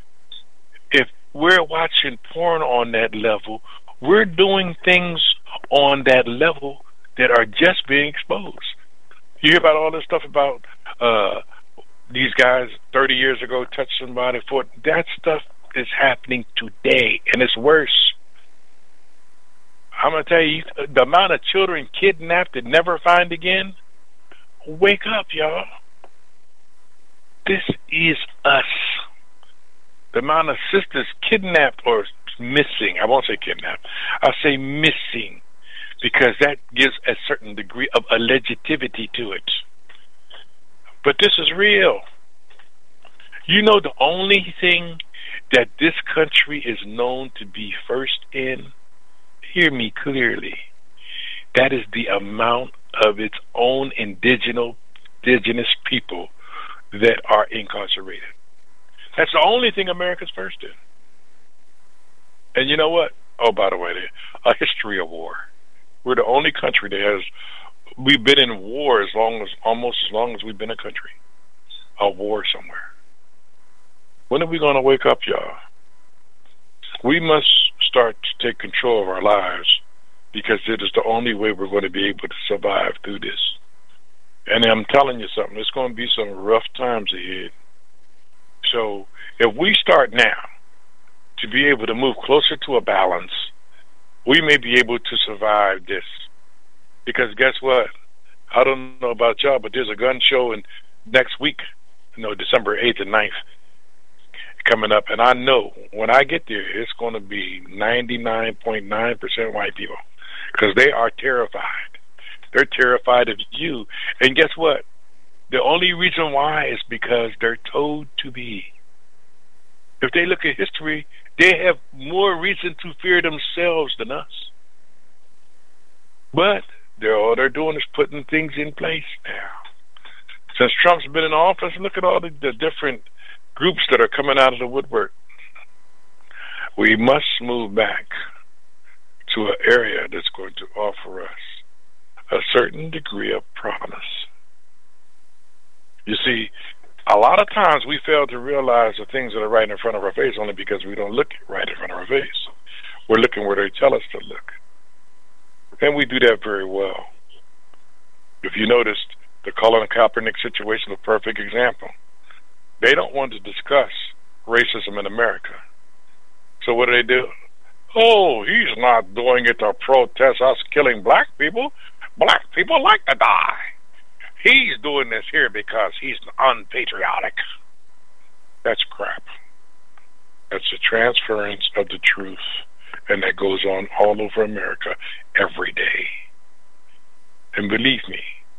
If we're watching porn on that level, we're doing things on that level that are just being exposed. You hear about all this stuff about uh, these guys thirty years ago touched somebody for that stuff is happening today, and it's worse. I'm going to tell you, the amount of children kidnapped and never find again, wake up, y'all. This is us. The amount of sisters kidnapped or missing, I won't say kidnapped, I'll say missing, because that gives a certain degree of allegedivity to it. But this is real. You know, the only thing that this country is known to be first in, hear me clearly, that is the amount of its own indigenous, indigenous people that are incarcerated. That's the only thing America's first in. And you know what? Oh, by the way, a history of war. We're the only country that has, we've been in war as long as, almost as long as we've been a country. A war somewhere. When are we going to wake up, y'all? We must start to take control of our lives, because it is the only way we're going to be able to survive through this. And I'm telling you something, there's going to be some rough times ahead. So if we start now to be able to move closer to a balance, we may be able to survive this. Because guess what? I don't know about y'all, but there's a gun show in next week, you know, December eighth and ninth coming up. And I know when I get there, it's going to be ninety-nine point nine percent white people, because they are terrified. They're terrified of you. And guess what? The only reason why is because they're told to be. If they look at history, they have more reason to fear themselves than us. But they're, all they're doing is putting things in place now. Since Trump's been in office, look at all the, the different groups that are coming out of the woodwork. We must move back to an area that's going to offer us a certain degree of promise. You see, a lot of times we fail to realize the things that are right in front of our face only because we don't look right in front of our face. We're looking where they tell us to look. And we do that very well. If you noticed, the Colin Kaepernick situation is a perfect example. They don't want to discuss racism in America. So what do they do? Oh, he's not doing it to protest us killing black people. Black people like to die. He's doing this here because he's unpatriotic. That's crap. That's a transference of the truth, and that goes on all over America every day. And believe me,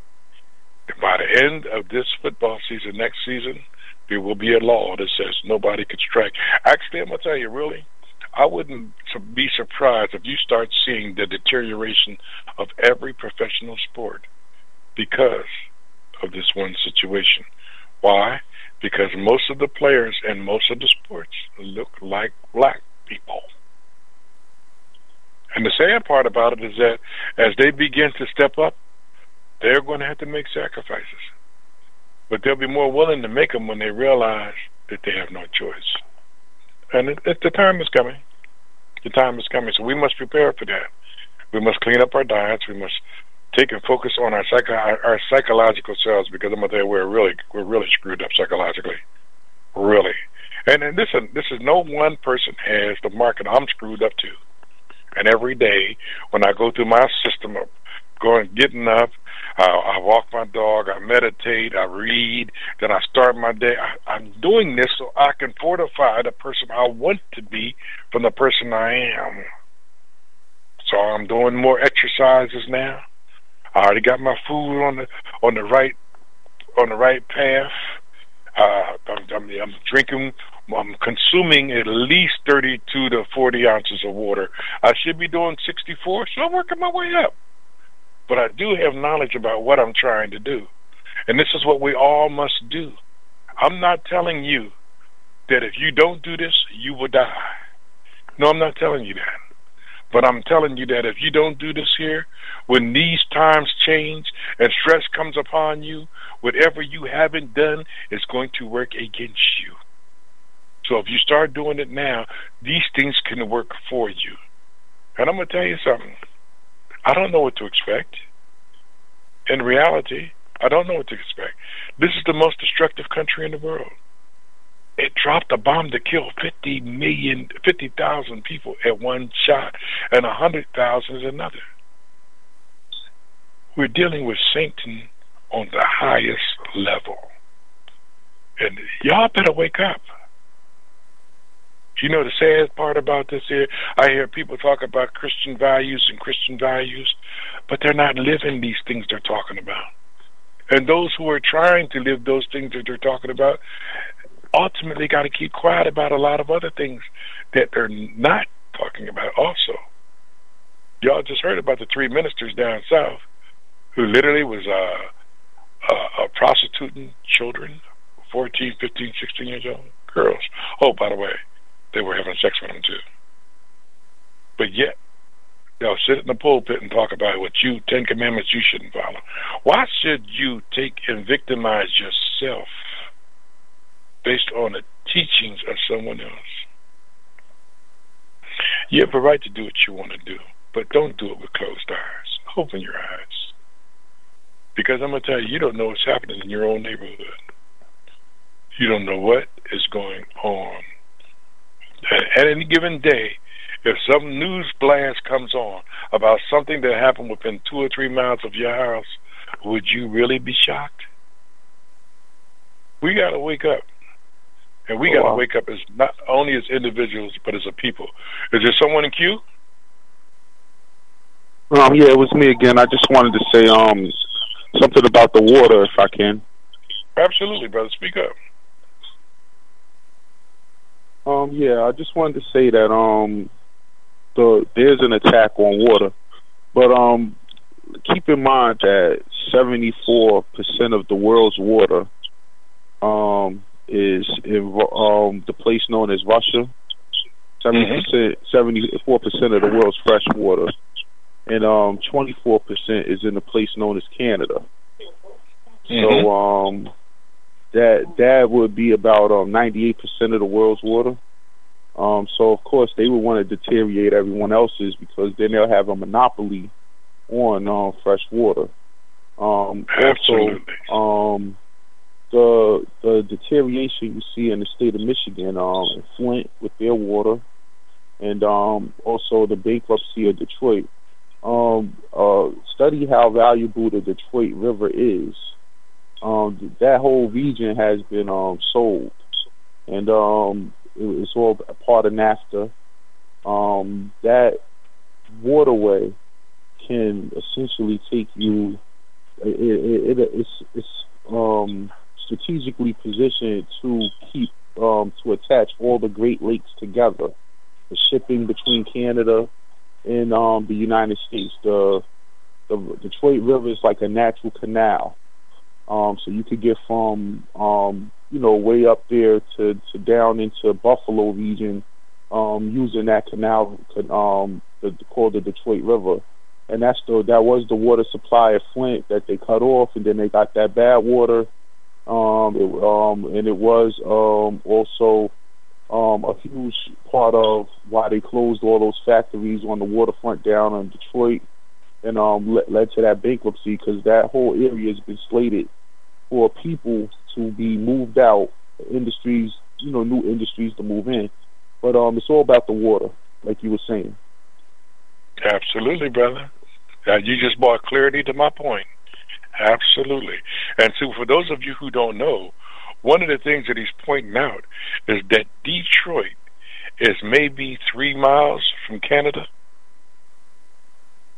by the end of this football season, next season, there will be a law that says nobody can strike. Actually, I'm going to tell you, really, I wouldn't be surprised if you start seeing the deterioration of every professional sport because of this one situation. Why? Because most of the players and most of the sports look like black people. And the sad part about it is that as they begin to step up, they're going to have to make sacrifices. But they'll be more willing to make them when they realize that they have no choice. And it, it, the time is coming. The time is coming. So we must prepare for that. We must clean up our diets. We must take and focus on our psycho our psychological selves, because I'm gonna tell you, we're really we're really screwed up psychologically, really. And and this this is no one person has the market I'm screwed up to. And every day when I go through my system of going, getting up, uh, I walk my dog, I meditate, I read, then I start my day. I, I'm doing this so I can fortify the person I want to be from the person I am. So I'm doing more exercises now. I already got my food on the on the right on the right path. Uh, I'm, I'm, I'm drinking. I'm consuming at least thirty-two to forty ounces of water. I should be doing sixty-four, so I'm working my way up. But I do have knowledge about what I'm trying to do. And this is what we all must do. I'm not telling you that if you don't do this, you will die. No, I'm not telling you that. But I'm telling you that if you don't do this here, when these times change and stress comes upon you, whatever you haven't done is going to work against you. So if you start doing it now, these things can work for you. And I'm going to tell you something. I don't know what to expect. In reality, I don't know what to expect. This is the most destructive country in the world. It dropped a bomb to kill fifty million, fifty thousand people at one shot, and one hundred thousand is another. We're dealing with Satan on the highest level. And y'all better wake up. You know the sad part about this here? I hear people talk about Christian values and Christian values, but they're not living these things they're talking about. And those who are trying to live those things that they're talking about ultimately got to keep quiet about a lot of other things that they're not talking about also. Y'all just heard about the three ministers down south who literally was uh, uh, uh, prostituting children, fourteen, fifteen, sixteen years old, girls. Oh, by the way, they were having sex with them too. But yet, they'll sit in the pulpit and talk about what you, Ten Commandments you shouldn't follow. Why should you take and victimize yourself based on the teachings of someone else? You have a right to do what you want to do, but don't do it with closed eyes. Open your eyes. Because I'm going to tell you, you don't know what's happening in your own neighborhood. You don't know what is going on. At any given day, if some news blast comes on about something that happened within two or three miles of your house, would you really be shocked? We got to wake up. And we oh, got to wow. wake up as not only as individuals, but as a people. Is there someone in queue? Um, yeah, it was me again. I just wanted to say um something about the water, if I can. Absolutely, brother. Speak up. Um, yeah, I just wanted to say that um, the there's an attack on water, but um, keep in mind that seventy-four percent of the world's water um is in um the place known as Russia. Seventy percent, seventy-four percent of the world's fresh water, and um, twenty-four percent is in a place known as Canada. Mm-hmm. So um. That that would be about um, ninety-eight percent of the world's water. Um, so, of course, they would want to deteriorate everyone else's because then they'll have a monopoly on uh, fresh water. Um, also, um, the the deterioration you see in the state of Michigan, um, and Flint with their water, and um, also the bankruptcy of Detroit. Um, uh, study how valuable the Detroit River is. Um, that whole region has been um, sold, and um, it, it's all a part of NAFTA. Um, that waterway can essentially take you. It, it, it, it's it's um, strategically positioned to keep um, to attach all the Great Lakes together. The shipping between Canada and um, the United States. The the Detroit River is like a natural canal. Um, so you could get from, um, you know, way up there to, to down into Buffalo region um, using that canal um, the, called the Detroit River. And that's the, that was the water supply of Flint that they cut off, and then they got that bad water. Um, it, um, and it was um, also um, a huge part of why they closed all those factories on the waterfront down in Detroit. And um, led, led to that bankruptcy because that whole area has been slated for people to be moved out, industries, you know, new industries to move in. But um, it's all about the water, like you were saying. Absolutely, brother. Uh, you just brought clarity to my point. Absolutely. And so for those of you who don't know, one of the things that he's pointing out is that Detroit is maybe three miles from Canada.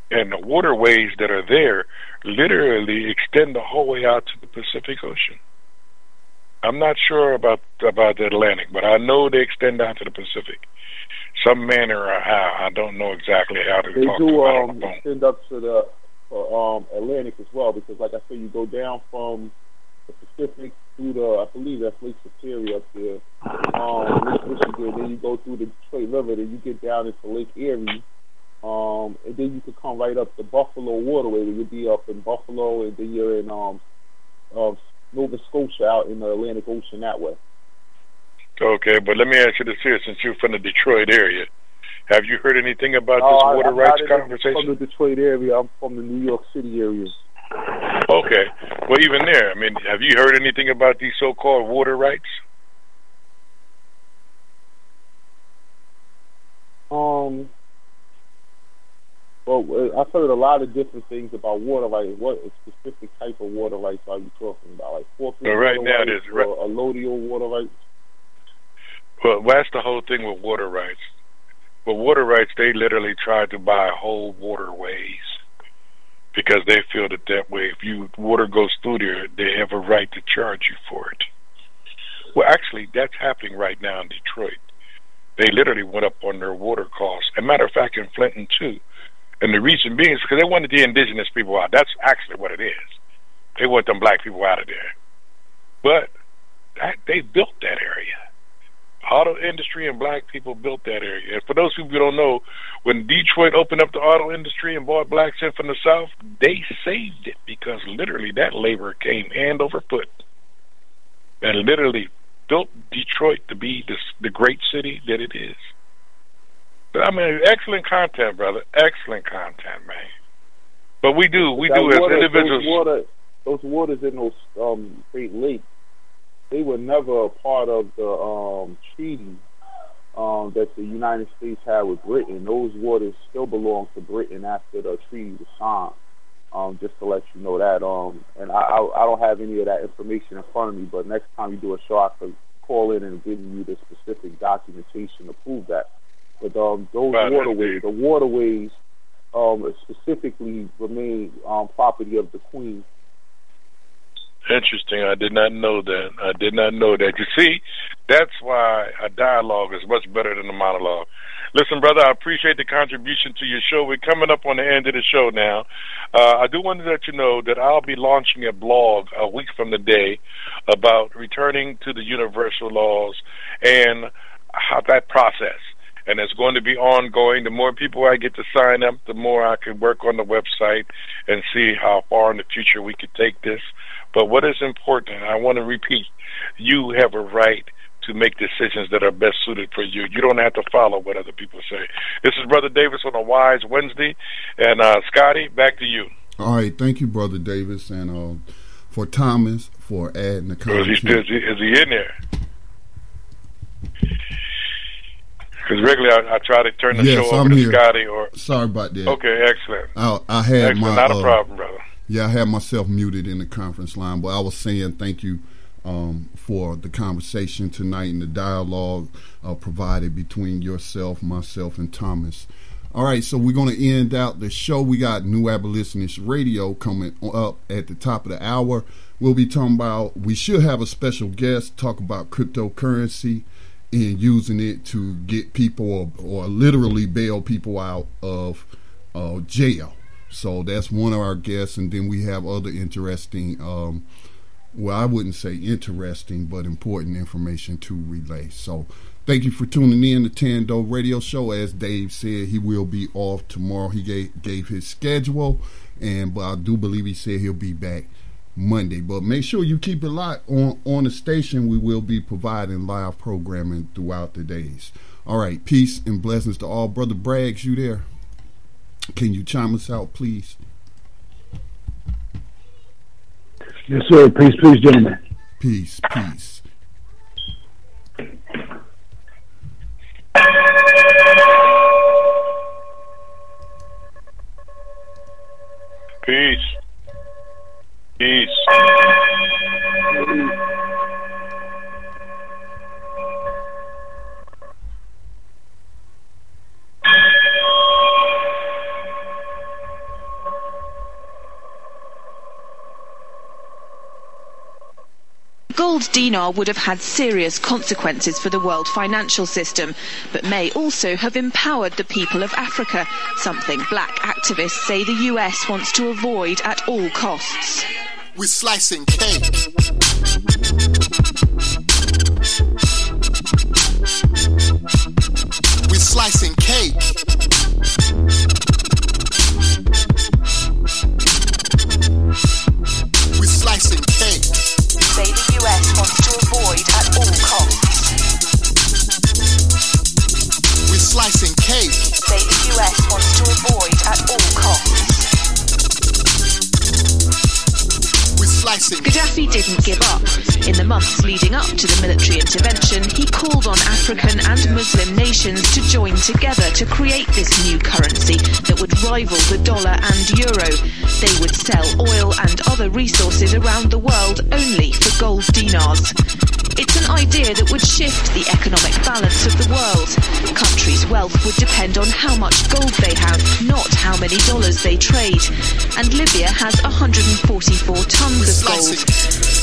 And the waterways that are there literally extend the whole way out to the Pacific Ocean. I'm not sure about about the Atlantic, but I know they extend out to the Pacific. Some manner or how. I don't know exactly how to They talk do about um, on the phone. extend up to the uh, um, Atlantic as well, because like I said, you go down from the Pacific through the, I believe that's Lake Superior up there, um, Lake Michigan, then you go through the Detroit River, then you get down into Lake Erie, um, and then you can come right up the Buffalo Waterway, where you'll be up in Buffalo, and then you're in um, uh, Nova Scotia out in the Atlantic Ocean that way. Okay, but let me ask you this here, since you're from the Detroit area. Have you heard anything about No, this I, water I'm rights not in conversation? the, from the Detroit area. I'm from the New York City area. Okay. Well, even there, I mean, have you heard anything about these so-called water rights? Um. Well, I've heard a lot of different things about water rights. What specific type of water rights are you talking about? Like Falkland Well, right water now rights it is, or right. alluvial water rights? Well, that's the whole thing with water rights. With water rights, they literally try to buy whole waterways because they feel that that way, if you water goes through there, they have a right to charge you for it. Well, actually, that's happening right now in Detroit. They literally went up on their water costs. As a matter of fact, in Clinton, too. And the reason being is because they wanted the indigenous people out. That's actually what it is. They want them black people out of there. But that, they built that area. Auto industry and black people built that area. And for those people who don't know, when Detroit opened up the auto industry and brought blacks in from the South, they saved it because literally that labor came hand over foot and literally built Detroit to be this, the great city that it is. But I mean, excellent content, brother. Excellent content, man. But we do, we that do water, as individuals. Those, water, those waters in those um, Great Lakes, they were never a part of the um, treaty um, that the United States had with Britain. Those waters still belong to Britain after the treaty was signed. Um, just to let you know that. Um, and I, I, I don't have any of that information in front of me, but next time you do a show, I could call in and give you the specific documentation to prove that. But um, those Right. waterways, the waterways um, specifically remain um, property of the Queen. Interesting. I did not know that. I did not know that. You see, that's why a dialogue is much better than a monologue. Listen, brother, I appreciate the contribution to your show. We're coming up on the end of the show now. Uh, I do want to let you know that I'll be launching a blog a week from the day about returning to the universal laws and how that process. And it's going to be ongoing. The more people I get to sign up, the more I can work on the website and see how far in the future we could take this. But what is important, and I want to repeat, you have a right to make decisions that are best suited for you. You don't have to follow what other people say. This is Brother Davis on a Wise Wednesday. And uh, Scotty, back to you. All right. Thank you, Brother Davis. And uh, for Thomas, for adding the content. Is he, is he, is he in there? Because regularly I, I try to turn the yes, show over I'm to here. Scotty. Or Sorry about that. Okay, excellent. I, I had excellent. my Not a uh, problem, brother. Yeah, I had myself muted in the conference line, but I was saying thank you um, for the conversation tonight and the dialogue uh, provided between yourself, myself, and Thomas. All right, so we're going to end out the show. We got New Abolitionist Radio coming up at the top of the hour. We'll be talking about, we should have a special guest talk about cryptocurrency and using it to get people or, or literally bail people out of uh, jail. So that's one of our guests, and then we have other interesting, um, well, I wouldn't say interesting, but important information to relay. So thank you for tuning in to Tando Radio Show. As Dave said, he will be off tomorrow. He gave, gave his schedule, and but I do believe he said he'll be back Monday. But make sure you keep it locked on, on the station. We will be providing live programming throughout the days. All right, peace and blessings to all. Brother Braggs, you there? Can you chime us out, please? Yes, sir. Peace, peace, gentlemen. Peace, peace. Peace. Peace. gold dinar would have had serious consequences for the world financial system, but may also have empowered the people of Africa, something black activists say the U S wants to avoid at all costs. We're slicing cake. We're slicing cake. We're slicing cake. Say the U S wants to avoid at all costs. We're slicing cake. Say the U S wants to avoid at all costs. Gaddafi didn't give up. In the months leading up to the military intervention, he called on African and Muslim nations to join together to create this new currency that would rival the dollar and euro. They would sell oil and other resources around the world only for gold dinars. It's an idea that would shift the economic balance of the world. Countries' wealth would depend on how much gold they have, not how many dollars they trade. And Libya has one hundred forty-four tons of gold.